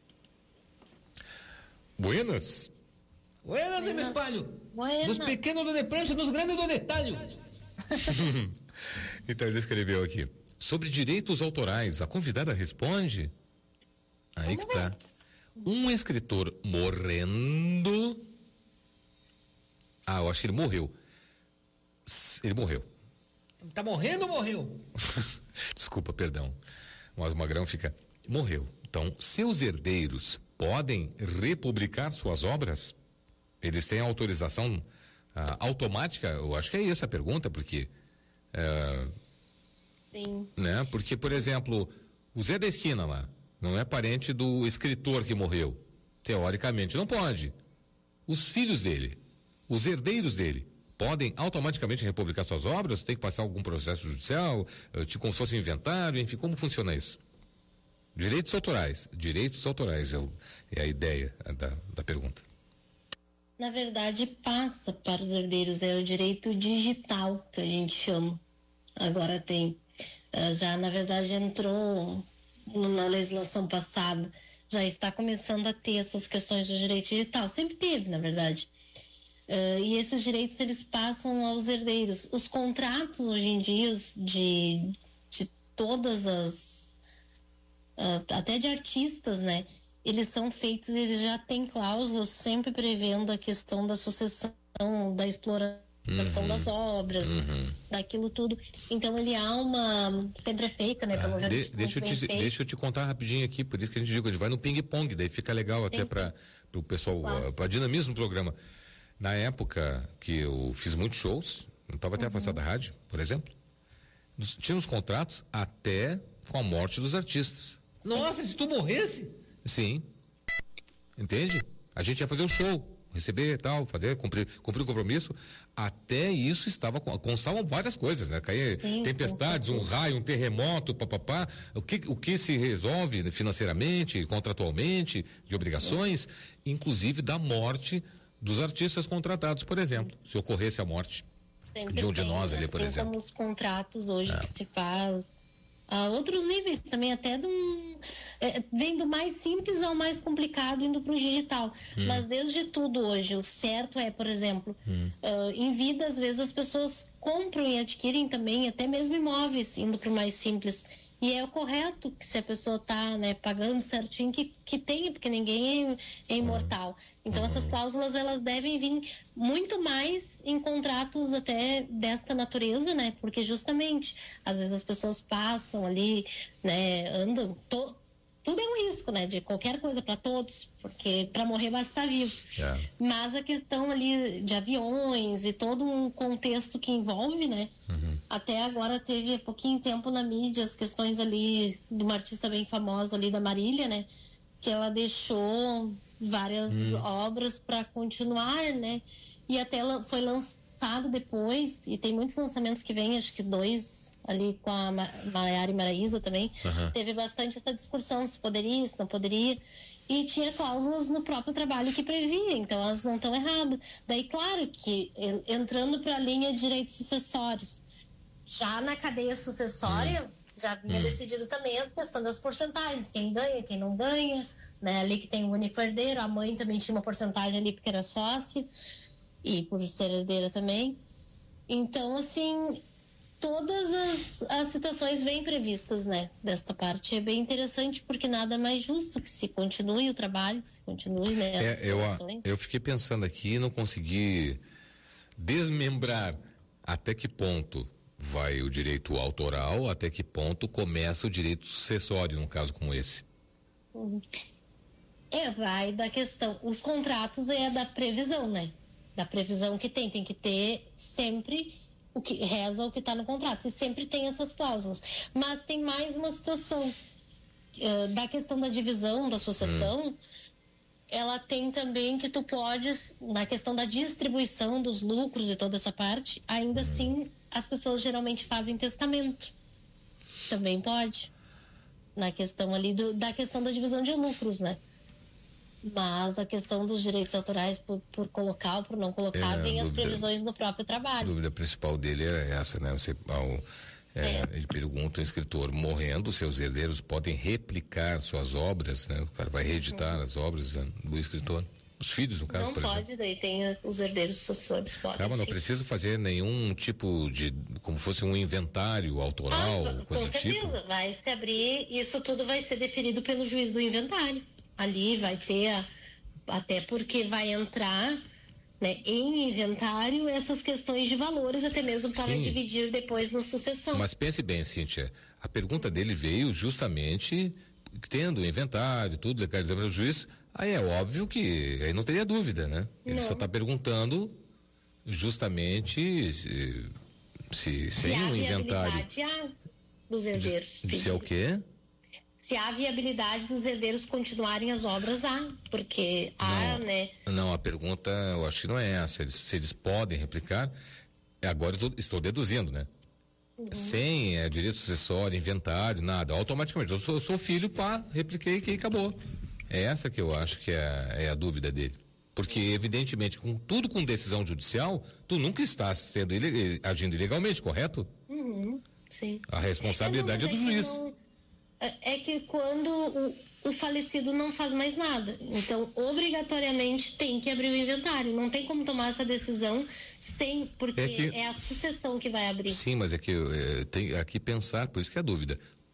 Buenas, meu espalho. Buenas. Dos pequenos do de prancha, dos grandes do detalhe. Então ele escreveu aqui sobre direitos autorais. A convidada responde. Aí que tá. Um escritor morrendo. Eu acho que ele morreu. Ele morreu. Tá morrendo ou morreu? Desculpa, perdão. Mas o Magrão fica. Morreu. Então, seus herdeiros podem republicar suas obras? Eles têm autorização automática? Eu acho que é essa a pergunta, porque Sim. Né? Porque, por exemplo, o Zé da Esquina lá não é parente do escritor que morreu. Teoricamente não pode. Os filhos dele, os herdeiros dele, podem automaticamente republicar suas obras? Tem que passar algum processo judicial, como se fosse um inventário, enfim, como funciona isso? Direitos autorais é a ideia da pergunta. Na verdade, passa para os herdeiros, é o direito digital que a gente chama. Agora tem, já na verdade entrou na legislação passada, já está começando a ter essas questões do direito digital, sempre teve, na verdade. E esses direitos, eles passam aos herdeiros. Os contratos, hoje em dia, de todas as até de artistas, né? Eles são feitos, eles já têm cláusulas sempre prevendo a questão da sucessão, da exploração das obras, daquilo tudo. Então ele há uma, sempre é feita, né? Pelo deixa eu te contar rapidinho aqui, por isso que a gente vai no ping-pong, daí fica legal até para o pessoal, para dinamismo do programa. Na época que eu fiz muitos shows, eu estava até afastado da rádio, por exemplo, tínhamos contratos até com a morte dos artistas. Nossa, se tu morresse? Sim. Entende? A gente ia fazer o show, receber e tal, cumprir o compromisso. Até isso constavam várias coisas, né? Cair tempestades, um raio, um terremoto, papapá. O que se resolve financeiramente, contratualmente, de obrigações, inclusive da morte dos artistas contratados, por exemplo. Se ocorresse a morte de um de nós ali, por exemplo. Como os contratos hoje que se faz. A outros níveis também, até vem do mais simples ao mais complicado, indo para o digital. Mas desde tudo hoje, o certo é, por exemplo, em vida, às vezes as pessoas compram e adquirem também até mesmo imóveis, indo para o mais simples. E é o correto que se a pessoa está, né, pagando certinho, que tenha, porque ninguém é imortal. Então essas cláusulas, elas devem vir muito mais em contratos até desta natureza, né? Porque justamente, às vezes as pessoas passam ali, né, andam, tudo é um risco, né? De qualquer coisa para todos, porque para morrer basta estar vivo. Mas a questão ali de aviões e todo um contexto que envolve, né? Até agora teve há pouquinho tempo na mídia as questões ali de uma artista bem famosa ali da Marília, né? Que ela deixou várias obras para continuar, né? E até foi lançado depois, e tem muitos lançamentos que vêm, acho que 2 ali com a Maiara e Maraísa também. Teve bastante essa discussão se poderia, se não poderia. E tinha cláusulas no próprio trabalho que previa, então elas não estão erradas. Daí, claro que entrando para a linha de direitos sucessórios, já na cadeia sucessória, já vinha decidido também a questão das porcentagens, quem ganha, quem não ganha, né? Ali que tem o único herdeiro, a mãe também tinha uma porcentagem ali porque era sócia, e por ser herdeira também. Então, assim, todas as situações bem previstas, né, desta parte. É bem interessante porque nada mais justo que se continue o trabalho, que se continue, né, as relações. Eu fiquei pensando aqui e não consegui desmembrar até que ponto vai o direito autoral, até que ponto começa o direito sucessório, num caso como esse. Vai da questão, os contratos é da previsão, né, da previsão que tem que ter sempre o que reza o que está no contrato, e sempre tem essas cláusulas. Mas tem mais uma situação da questão da divisão, da sucessão. Ela tem também que tu podes, na questão da distribuição dos lucros e toda essa parte, ainda assim as pessoas geralmente fazem testamento. Também pode. Na questão ali da questão da divisão de lucros, né? Mas a questão dos direitos autorais por colocar ou por não colocar, vem as previsões do próprio trabalho. A dúvida principal dele era essa, né? Ele pergunta, o escritor morrendo, seus herdeiros podem replicar suas obras, né? O cara vai reeditar as obras, né, do escritor. Os filhos, no caso, não por pode, exemplo. Daí tem os herdeiros sucessores, podem. Mas não precisa fazer nenhum tipo de, como fosse um inventário autoral, coisa do tipo. Com certeza, vai se abrir, isso tudo vai ser definido pelo juiz do inventário. Ali vai ter, até porque vai entrar, né, em inventário essas questões de valores, até mesmo para dividir depois na sucessão. Mas pense bem, Cíntia, a pergunta dele veio justamente tendo inventário, tudo, legalizando o juiz, aí é óbvio que aí não teria dúvida, né? Ele só está perguntando justamente se sem o inventário dos herdeiros. Se é o quê? Se há viabilidade dos herdeiros continuarem as obras, porque né? Não, a pergunta eu acho que não é essa, se eles podem replicar, agora eu estou deduzindo, né? Sem direito sucessório, inventário, nada, automaticamente, eu sou filho, repliquei e acabou. É essa que eu acho que é a dúvida dele. Porque, evidentemente, tudo com decisão judicial, tu nunca está agindo ilegalmente, correto? Sim. A responsabilidade é do juiz. É que quando o falecido não faz mais nada, então obrigatoriamente tem que abrir o inventário, não tem como tomar essa decisão porque é a sucessão que vai abrir. Sim, mas é que tem aqui pensar, por isso que é a dúvida,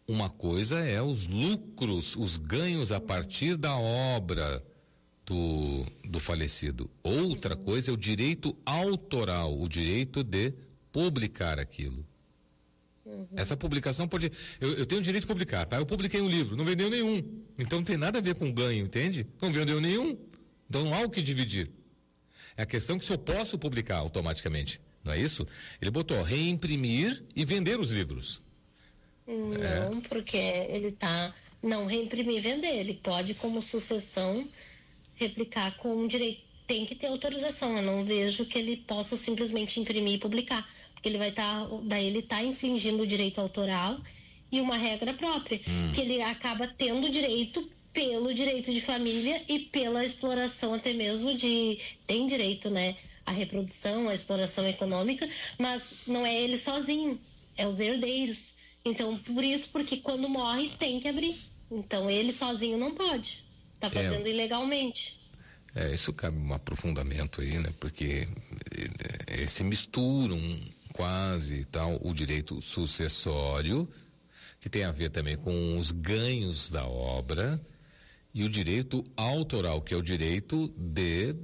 uma coisa é os lucros, os ganhos a partir da obra do falecido. Outra coisa é o direito autoral, o direito de publicar aquilo. Essa publicação pode... Eu tenho o direito de publicar, tá? Eu publiquei um livro, não vendeu nenhum. Então não tem nada a ver com ganho, entende? Não vendeu nenhum. Então não há o que dividir. É a questão que se eu posso publicar automaticamente, não é isso? Ele botou reimprimir e vender os livros. Não, porque ele tá... Não reimprimir e vender. Ele pode, como sucessão, replicar com direito. Tem que ter autorização. Eu não vejo que ele possa simplesmente imprimir e publicar. Porque ele vai estar... daí ele está infringindo o direito autoral e uma regra própria. Que ele acaba tendo direito pelo direito de família e pela exploração até mesmo de... Tem direito, né? A reprodução, a exploração econômica, mas não é ele sozinho. É os herdeiros. Então, por isso, porque quando morre, tem que abrir. Então, ele sozinho não pode. Está fazendo ilegalmente. Isso cabe um aprofundamento aí, né? Porque se misturam quase e tal o direito sucessório, que tem a ver também com os ganhos da obra, e o direito autoral, que é o direito de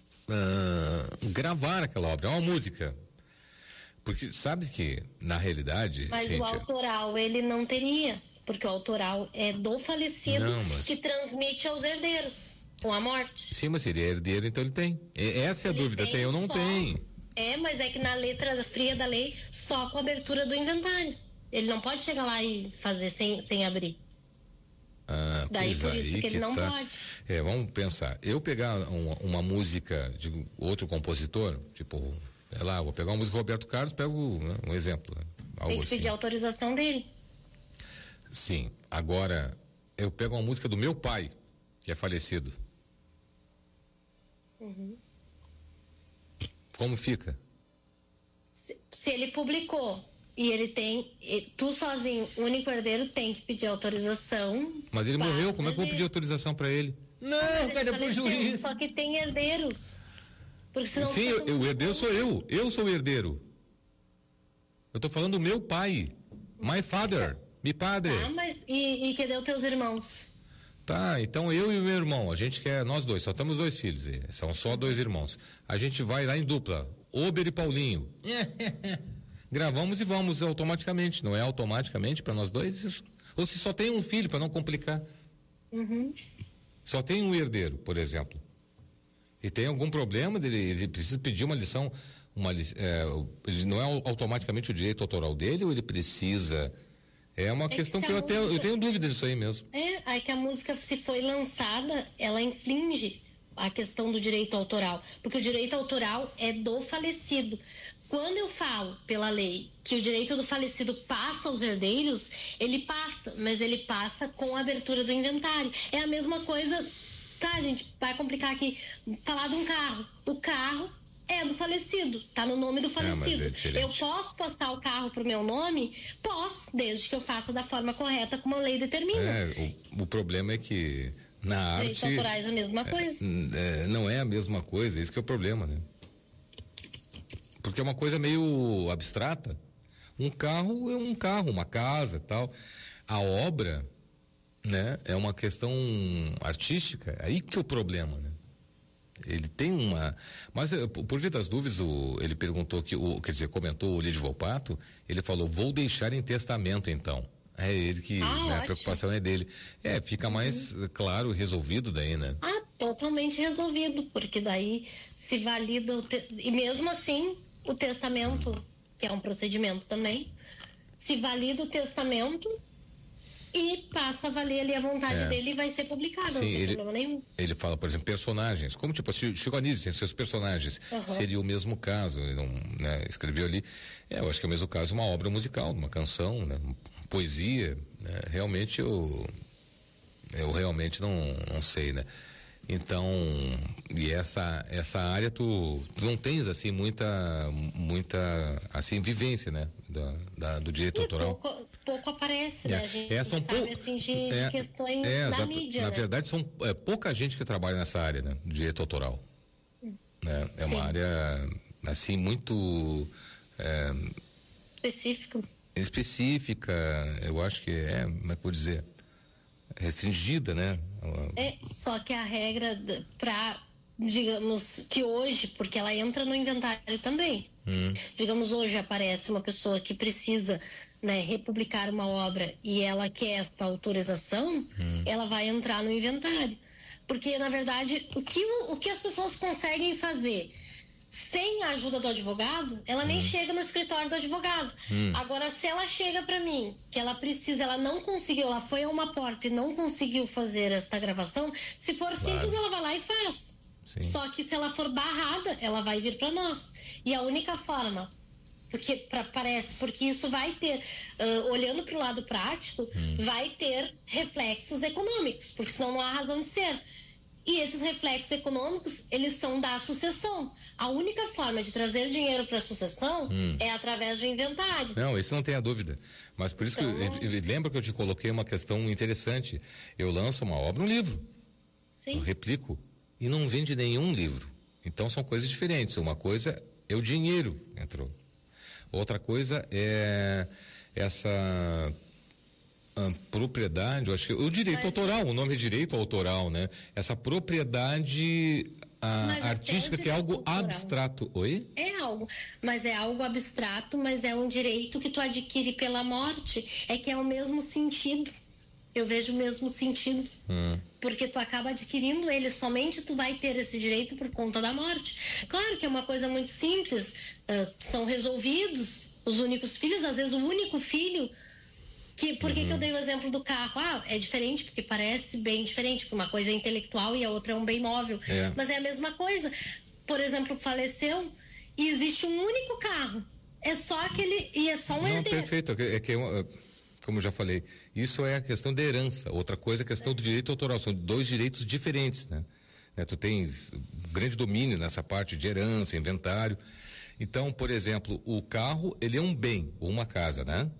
gravar aquela obra. É uma música. Porque sabe que, na realidade... Mas Cíntia, o autoral ele não teria, porque o autoral é do falecido que transmite aos herdeiros, com a morte. Sim, mas se ele é herdeiro, então ele tem. Essa é a dúvida, tem ou não tem? Mas é que na letra fria da lei, só com a abertura do inventário. Ele não pode chegar lá e fazer sem abrir. Daí por isso que ele não pode. Vamos pensar. Eu pegar uma música de outro compositor, tipo... vou pegar uma música do Roberto Carlos, pego um exemplo. Algo tem que pedir assim. autorização dele. Sim. Agora, eu pego uma música do meu pai, que é falecido. Como fica? Se ele publicou e ele tem... Tu sozinho, o único herdeiro, tem que pedir autorização. Mas ele morreu, como é que eu vou pedir autorização para ele? Não, cara, pro juiz. Só que tem herdeiros. Sim, o herdeiro sou eu. Eu sou o herdeiro. Eu tô falando do meu pai. My father. Mi padre. Mas e cadê os teus irmãos? Tá, então eu e o meu irmão, a gente quer, nós dois, só temos 2 filhos, são só 2 irmãos. A gente vai lá em dupla, Ober e Paulinho. Gravamos e vamos automaticamente, não é automaticamente para nós dois isso? Ou se só tem um filho, para não complicar. Só tem um herdeiro, por exemplo. E tem algum problema, ele precisa pedir uma lição, ele não é automaticamente o direito autoral dele, ou ele precisa... É uma questão que eu tenho dúvida disso aí mesmo. Aí que a música, se foi lançada, ela infringe a questão do direito autoral, porque o direito autoral é do falecido. Quando eu falo, pela lei, que o direito do falecido passa aos herdeiros, ele passa, mas ele passa com a abertura do inventário. É a mesma coisa... Tá, gente, vai complicar aqui. Falar de um carro. O carro é do falecido, tá no nome do falecido. Eu posso passar o carro pro meu nome? Posso, desde que eu faça da forma correta como a lei determina. O problema é que na arte... Direitos autorais é a mesma coisa. Não é a mesma coisa, isso que é o problema, né? Porque é uma coisa meio abstrata. Um carro é um carro, uma casa e tal. A obra... né? É uma questão artística, aí que é o problema, né? Ele tem uma... Mas, por via das dúvidas, ele perguntou, comentou o Lídio Volpato, ele falou, vou deixar em testamento, então. É ele que, a preocupação é dele. Fica mais, claro, resolvido daí, né? Totalmente resolvido, porque daí se valida, e mesmo assim, o testamento, que é um procedimento também, se valida o testamento... E passa a valer ali a vontade dele e vai ser publicado, não tem problema nenhum. Ele fala, por exemplo, personagens, como tipo Chico Anísio tem seus personagens, seria o mesmo caso, ele não, né, escreveu ali, eu acho que é o mesmo caso uma obra musical, uma canção, né, poesia, né, realmente eu realmente não sei, né. Então, e essa área tu não tens assim muita assim vivência, né, do direito autoral. Pouco aparece, né? A gente sabe assim de questões da mídia, na verdade são pouca gente que trabalha nessa área, né, do direito autoral, né? É uma área assim muito específica. específica, eu acho que como é que eu vou dizer, restringida, né? Só que a regra para, digamos que hoje, porque ela entra no inventário também. Digamos, hoje aparece uma pessoa que precisa, né, republicar uma obra e ela quer esta autorização, ela vai entrar no inventário. Porque, na verdade, o que as pessoas conseguem fazer sem a ajuda do advogado, ela nem chega no escritório do advogado. Agora, se ela chega para mim, que ela precisa, ela não conseguiu, ela foi a uma porta e não conseguiu fazer esta gravação, se for simples, ela vai lá e faz. Sim. Só que se ela for barrada, ela vai vir para nós. E a única forma, porque isso vai ter, olhando para o lado prático, vai ter reflexos econômicos, porque senão não há razão de ser. E esses reflexos econômicos, eles são da sucessão. A única forma de trazer dinheiro para a sucessão é através do inventário. Não, isso não tem a dúvida. Mas por isso que lembra que eu te coloquei uma questão interessante. Eu lanço uma obra, um livro. Sim. Eu replico e não vende nenhum livro. Então são coisas diferentes. Uma coisa é o dinheiro que entrou. Outra coisa é essa propriedade, eu acho que o direito autoral, o nome é direito autoral, né? Essa propriedade artística que é algo abstrato. Oi? Mas é algo abstrato, mas é um direito que tu adquire pela morte, é que é o mesmo sentido. Eu vejo o mesmo sentido. Porque tu acaba adquirindo ele, somente tu vai ter esse direito por conta da morte. Claro que é uma coisa muito simples, são resolvidos os únicos filhos, às vezes o único filho. Por que eu dei o exemplo do carro? É diferente, porque parece bem diferente, porque uma coisa é intelectual e a outra é um bem móvel. Mas é a mesma coisa. Por exemplo, faleceu e existe um único carro. É só aquele, e é só um herdeiro. Perfeito. Como eu já falei, isso é a questão da herança. Outra coisa é a questão do direito autoral. São dois direitos diferentes, né? Tu tens grande domínio nessa parte de herança, inventário. Então, por exemplo, o carro, ele é um bem, ou uma casa, né?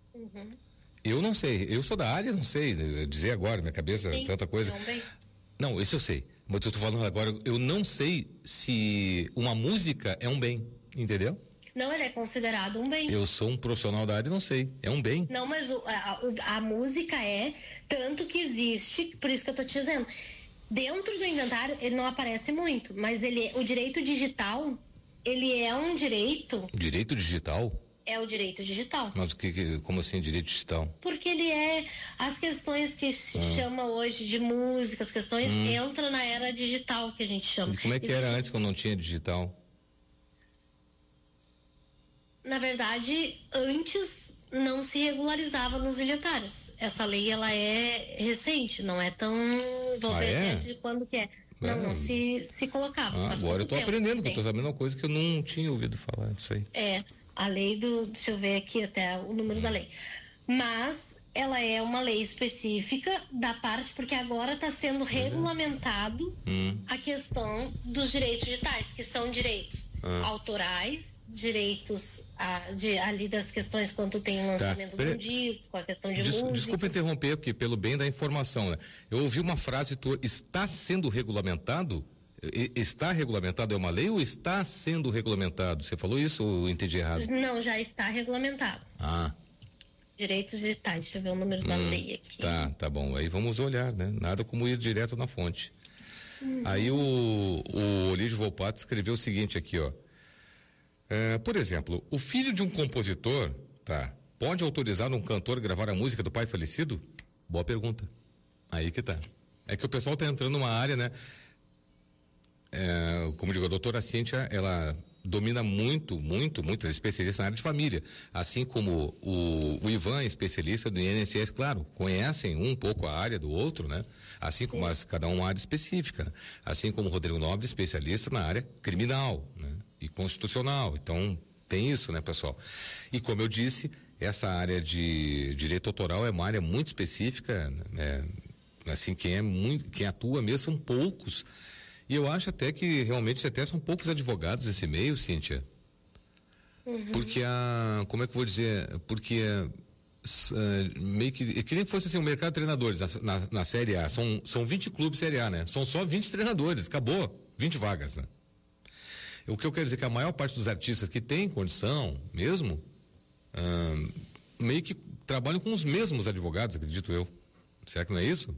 Eu não sei, eu sou da área, não sei dizer agora, minha cabeça, tanta coisa. Não, isso eu sei. Mas eu tô falando agora, eu não sei se uma música é um bem, entendeu? Não, ele é considerado um bem. Eu sou um profissional da área, não sei. É um bem. Não, mas a música tanto que existe, por isso que eu tô te dizendo. Dentro do inventário, ele não aparece muito, mas o direito digital, ele é um direito. Direito digital? É o direito digital. Mas como assim direito digital? Porque ele as questões que se chama hoje de música, as questões entram na era digital, que a gente chama. E como é que era antes, quando não tinha digital? Na verdade, antes não se regularizava nos inventários. Essa lei, ela é recente, não é tão... Vou ver até de quando que é. Não se colocava. Agora eu tô aprendendo, que eu tô sabendo uma coisa que eu não tinha ouvido falar, isso aí. A lei deixa eu ver aqui até o número da lei. Mas ela é uma lei específica da parte, porque agora está sendo regulamentado a questão dos direitos digitais, que são direitos autorais, direitos ali das questões quando tem o lançamento de um disco, a questão de música. Desculpa interromper, porque pelo bem da informação, né? Eu ouvi uma frase tua, está sendo regulamentado? Está regulamentado, é uma lei ou está sendo regulamentado? Você falou isso ou eu entendi errado? Não, já está regulamentado. Direitos digitais, deixa eu ver o número da lei aqui. Tá bom, aí vamos olhar, né? Nada como ir direto na fonte. Aí o Olídio Volpato escreveu o seguinte aqui, ó. Por exemplo, o filho de um compositor, pode autorizar um cantor a gravar a música do pai falecido? Boa pergunta. Aí que tá. É que o pessoal tá entrando numa área, né? Como digo, a doutora Cíntia, ela domina muito, ela é especialista na área de família, assim como o Ivan, especialista do INSS, claro, conhecem um pouco a área do outro, né? Assim como cada um uma área específica, né? Assim como o Rodrigo Nobre, especialista na área criminal, né? E constitucional, então tem isso, né, pessoal? E como eu disse, essa área de direito autoral é uma área muito específica, né? Assim, quem atua mesmo são poucos. E eu acho até que realmente até são poucos advogados nesse meio, Cíntia. Porque como é que eu vou dizer? Porque meio que nem fosse assim um mercado de treinadores na Série A. São 20 clubes Série A, né? São só 20 treinadores, acabou. 20 vagas, né? O que eu quero dizer é que a maior parte dos artistas que tem condição mesmo, meio que trabalham com os mesmos advogados, acredito eu. Será que não é isso?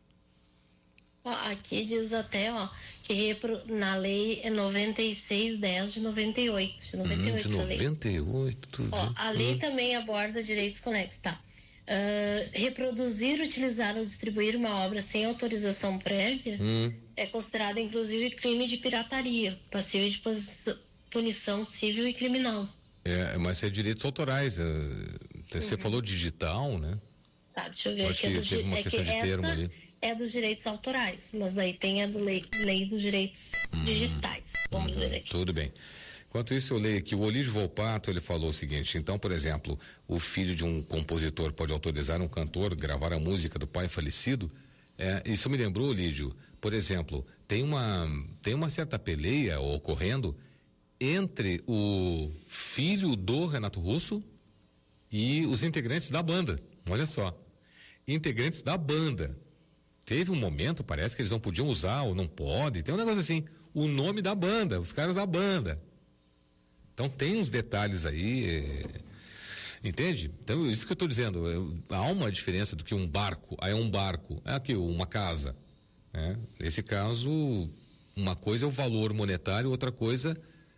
Aqui diz até, que na lei é 9610 de 98. De 98, de 98, tudo. A lei também aborda direitos conexos, tá? Reproduzir, utilizar ou distribuir uma obra sem autorização prévia é considerado, inclusive, crime de pirataria, passível de punição civil e criminal. Mas é direitos autorais. Você falou digital, né? Tá, deixa eu ver aqui. Teve uma questão de termo ali. É dos direitos autorais, mas daí tem a lei dos direitos digitais. Vamos ver aqui. Tudo bem. Enquanto isso, eu leio aqui, o Olídio Volpato, ele falou o seguinte: então, por exemplo, o filho de um compositor pode autorizar um cantor gravar a música do pai falecido? Isso me lembrou, Olídio, por exemplo, tem uma certa peleia ocorrendo entre o filho do Renato Russo e os integrantes da banda. Olha só, integrantes da banda. Teve um momento, parece que eles não podiam usar ou não podem, tem um negócio assim, o nome da banda, os caras da banda. Então tem uns detalhes aí, entende? Então isso que eu estou dizendo, há uma diferença do que um barco, aí é um barco, é aqui uma casa, né? Nesse caso, uma coisa é o valor monetário, outra coisa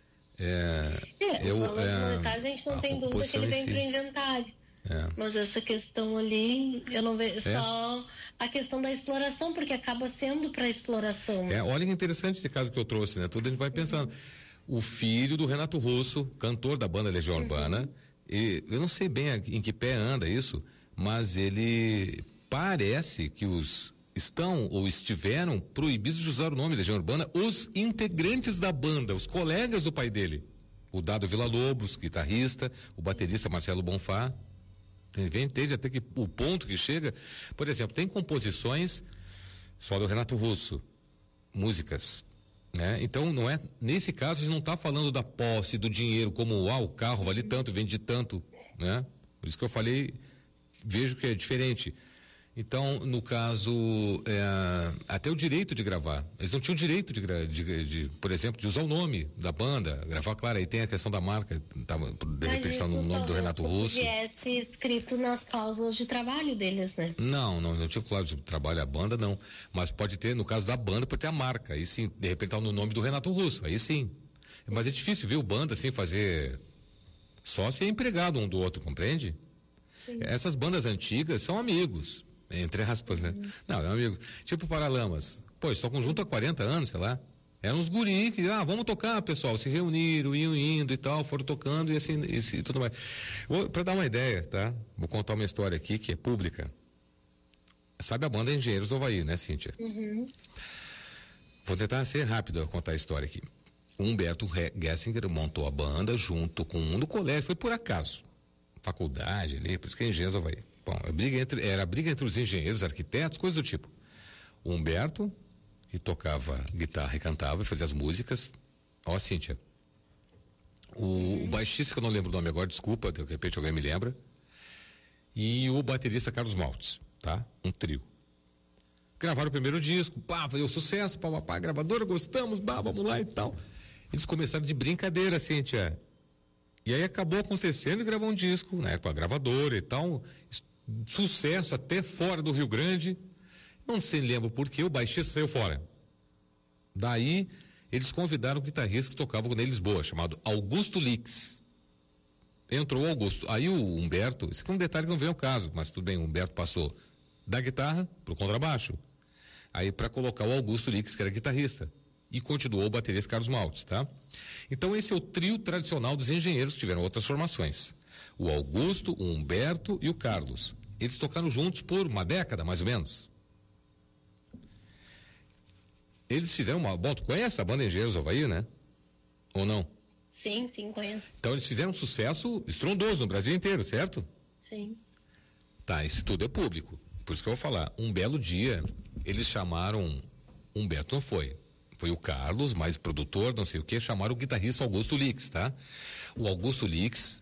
o valor monetário a gente não tem dúvida que ele vem para o inventário. Mas essa questão ali, eu não vejo só a questão da exploração, porque acaba sendo para exploração. Olha que interessante esse caso que eu trouxe, né? Tudo a gente vai pensando. O filho do Renato Russo, cantor da banda Legião Urbana, e eu não sei bem em que pé anda isso, mas ele parece que estão ou estiveram proibidos de usar o nome Legião Urbana os integrantes da banda, os colegas do pai dele. O Dado Villa-Lobos, guitarrista, o baterista Marcelo Bonfá. Entende até que o ponto que chega. Por exemplo, tem composições só do Renato Russo, músicas, né? Então não é, nesse caso a gente não está falando da posse, do dinheiro, como o carro vale tanto, vende tanto, né? Por isso que eu falei, vejo que é diferente. Então, no caso, até o direito de gravar. Eles não tinham direito de, por exemplo, de usar o nome da banda, gravar, claro, aí tem a questão da marca, de repente está no nome do Renato Russo. Mas escrito nas cláusulas de trabalho deles, né? Não tinha cláusula de trabalho a banda, não. Mas pode ter, no caso da banda, pode ter a marca, aí sim, de repente está no nome do Renato Russo, aí sim. Mas é difícil ver o banda assim fazer, só se é empregado um do outro, compreende? Sim. Essas bandas antigas são amigos. Entre aspas, né? Não, é um amigo. Tipo Paralamas. Pô, eles tocam junto há 40 anos, sei lá. Eram uns guri que, vamos tocar, pessoal. Se reuniram, iam indo e tal, foram tocando e assim, e tudo mais. Pra dar uma ideia, tá? Vou contar uma história aqui que é pública. Sabe a banda Engenheiros do Havaí, né, Cíntia? Vou tentar ser rápido a contar a história aqui. O Humberto Gessinger montou a banda junto com um do colégio, foi por acaso. Faculdade ali, por isso que é Engenheiros do Havaí. Bom, era a briga entre os engenheiros, arquitetos, coisas do tipo. O Humberto, que tocava guitarra e cantava e fazia as músicas. Cíntia. O baixista, que eu não lembro o nome agora, desculpa, de repente alguém me lembra. E o baterista Carlos Maltes, tá? Um trio. Gravaram o primeiro disco, fazia o sucesso, gravadora, gostamos, vamos lá e tal. Eles começaram de brincadeira, Cíntia. E aí acabou acontecendo e gravou um disco, né? Com a gravadora e tal. Sucesso até fora do Rio Grande. Não sei, lembro porque o baixista saiu fora. Daí, eles convidaram o guitarrista que tocava com eles Lisboa, chamado Augusto Lix. Entrou o Augusto. Aí o Humberto, esse aqui é um detalhe que não veio ao caso, mas tudo bem, o Humberto passou da guitarra pro contrabaixo. Aí para colocar o Augusto Lix, que era guitarrista. E continuou o baterista Carlos Maltes, tá? Então esse é o trio tradicional dos engenheiros que tiveram outras formações. O Augusto, o Humberto e o Carlos. Eles tocaram juntos por uma década, mais ou menos. Eles fizeram Bom, tu conhece a banda Engenheiros do Havaí, né? Ou não? Sim, conheço. Então eles fizeram um sucesso estrondoso no Brasil inteiro, certo? Sim. Tá, isso tudo é público. Por isso que eu vou falar. Um belo dia, eles chamaram... Humberto não foi. Foi o Carlos, mais produtor, não sei o que, chamaram o guitarrista Augusto Lix, tá? O Augusto Lix,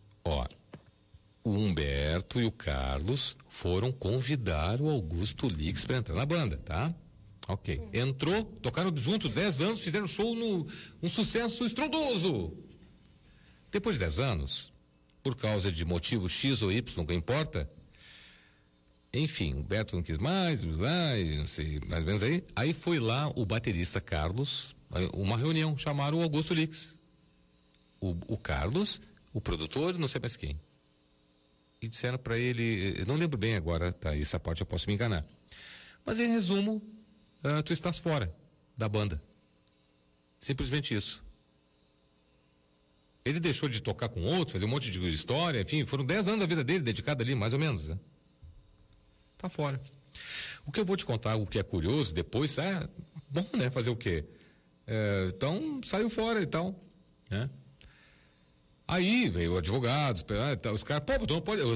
o Humberto e o Carlos foram convidar o Augusto Lix para entrar na banda, tá? Ok. Entrou, tocaram juntos 10 anos, fizeram show um sucesso estrondoso. Depois de 10 anos, por causa de motivo X ou Y, não importa. Enfim, o Beto não quis mais, não sei, mais ou menos aí. Aí foi lá o baterista Carlos, uma reunião, chamaram o Augusto Lix. O Carlos, o produtor, não sei mais quem. E disseram para ele, não lembro bem agora, tá? Essa parte eu posso me enganar. Mas em resumo, tu estás fora da banda. Simplesmente isso. Ele deixou de tocar com outro, fazer um monte de história, enfim, foram 10 anos da vida dele dedicada ali, mais ou menos, né? Tá fora. O que eu vou te contar, o que é curioso, depois, bom, né? Fazer o quê? Então, saiu fora e tal, né? Aí veio advogados, os caras, pô, tu não pode,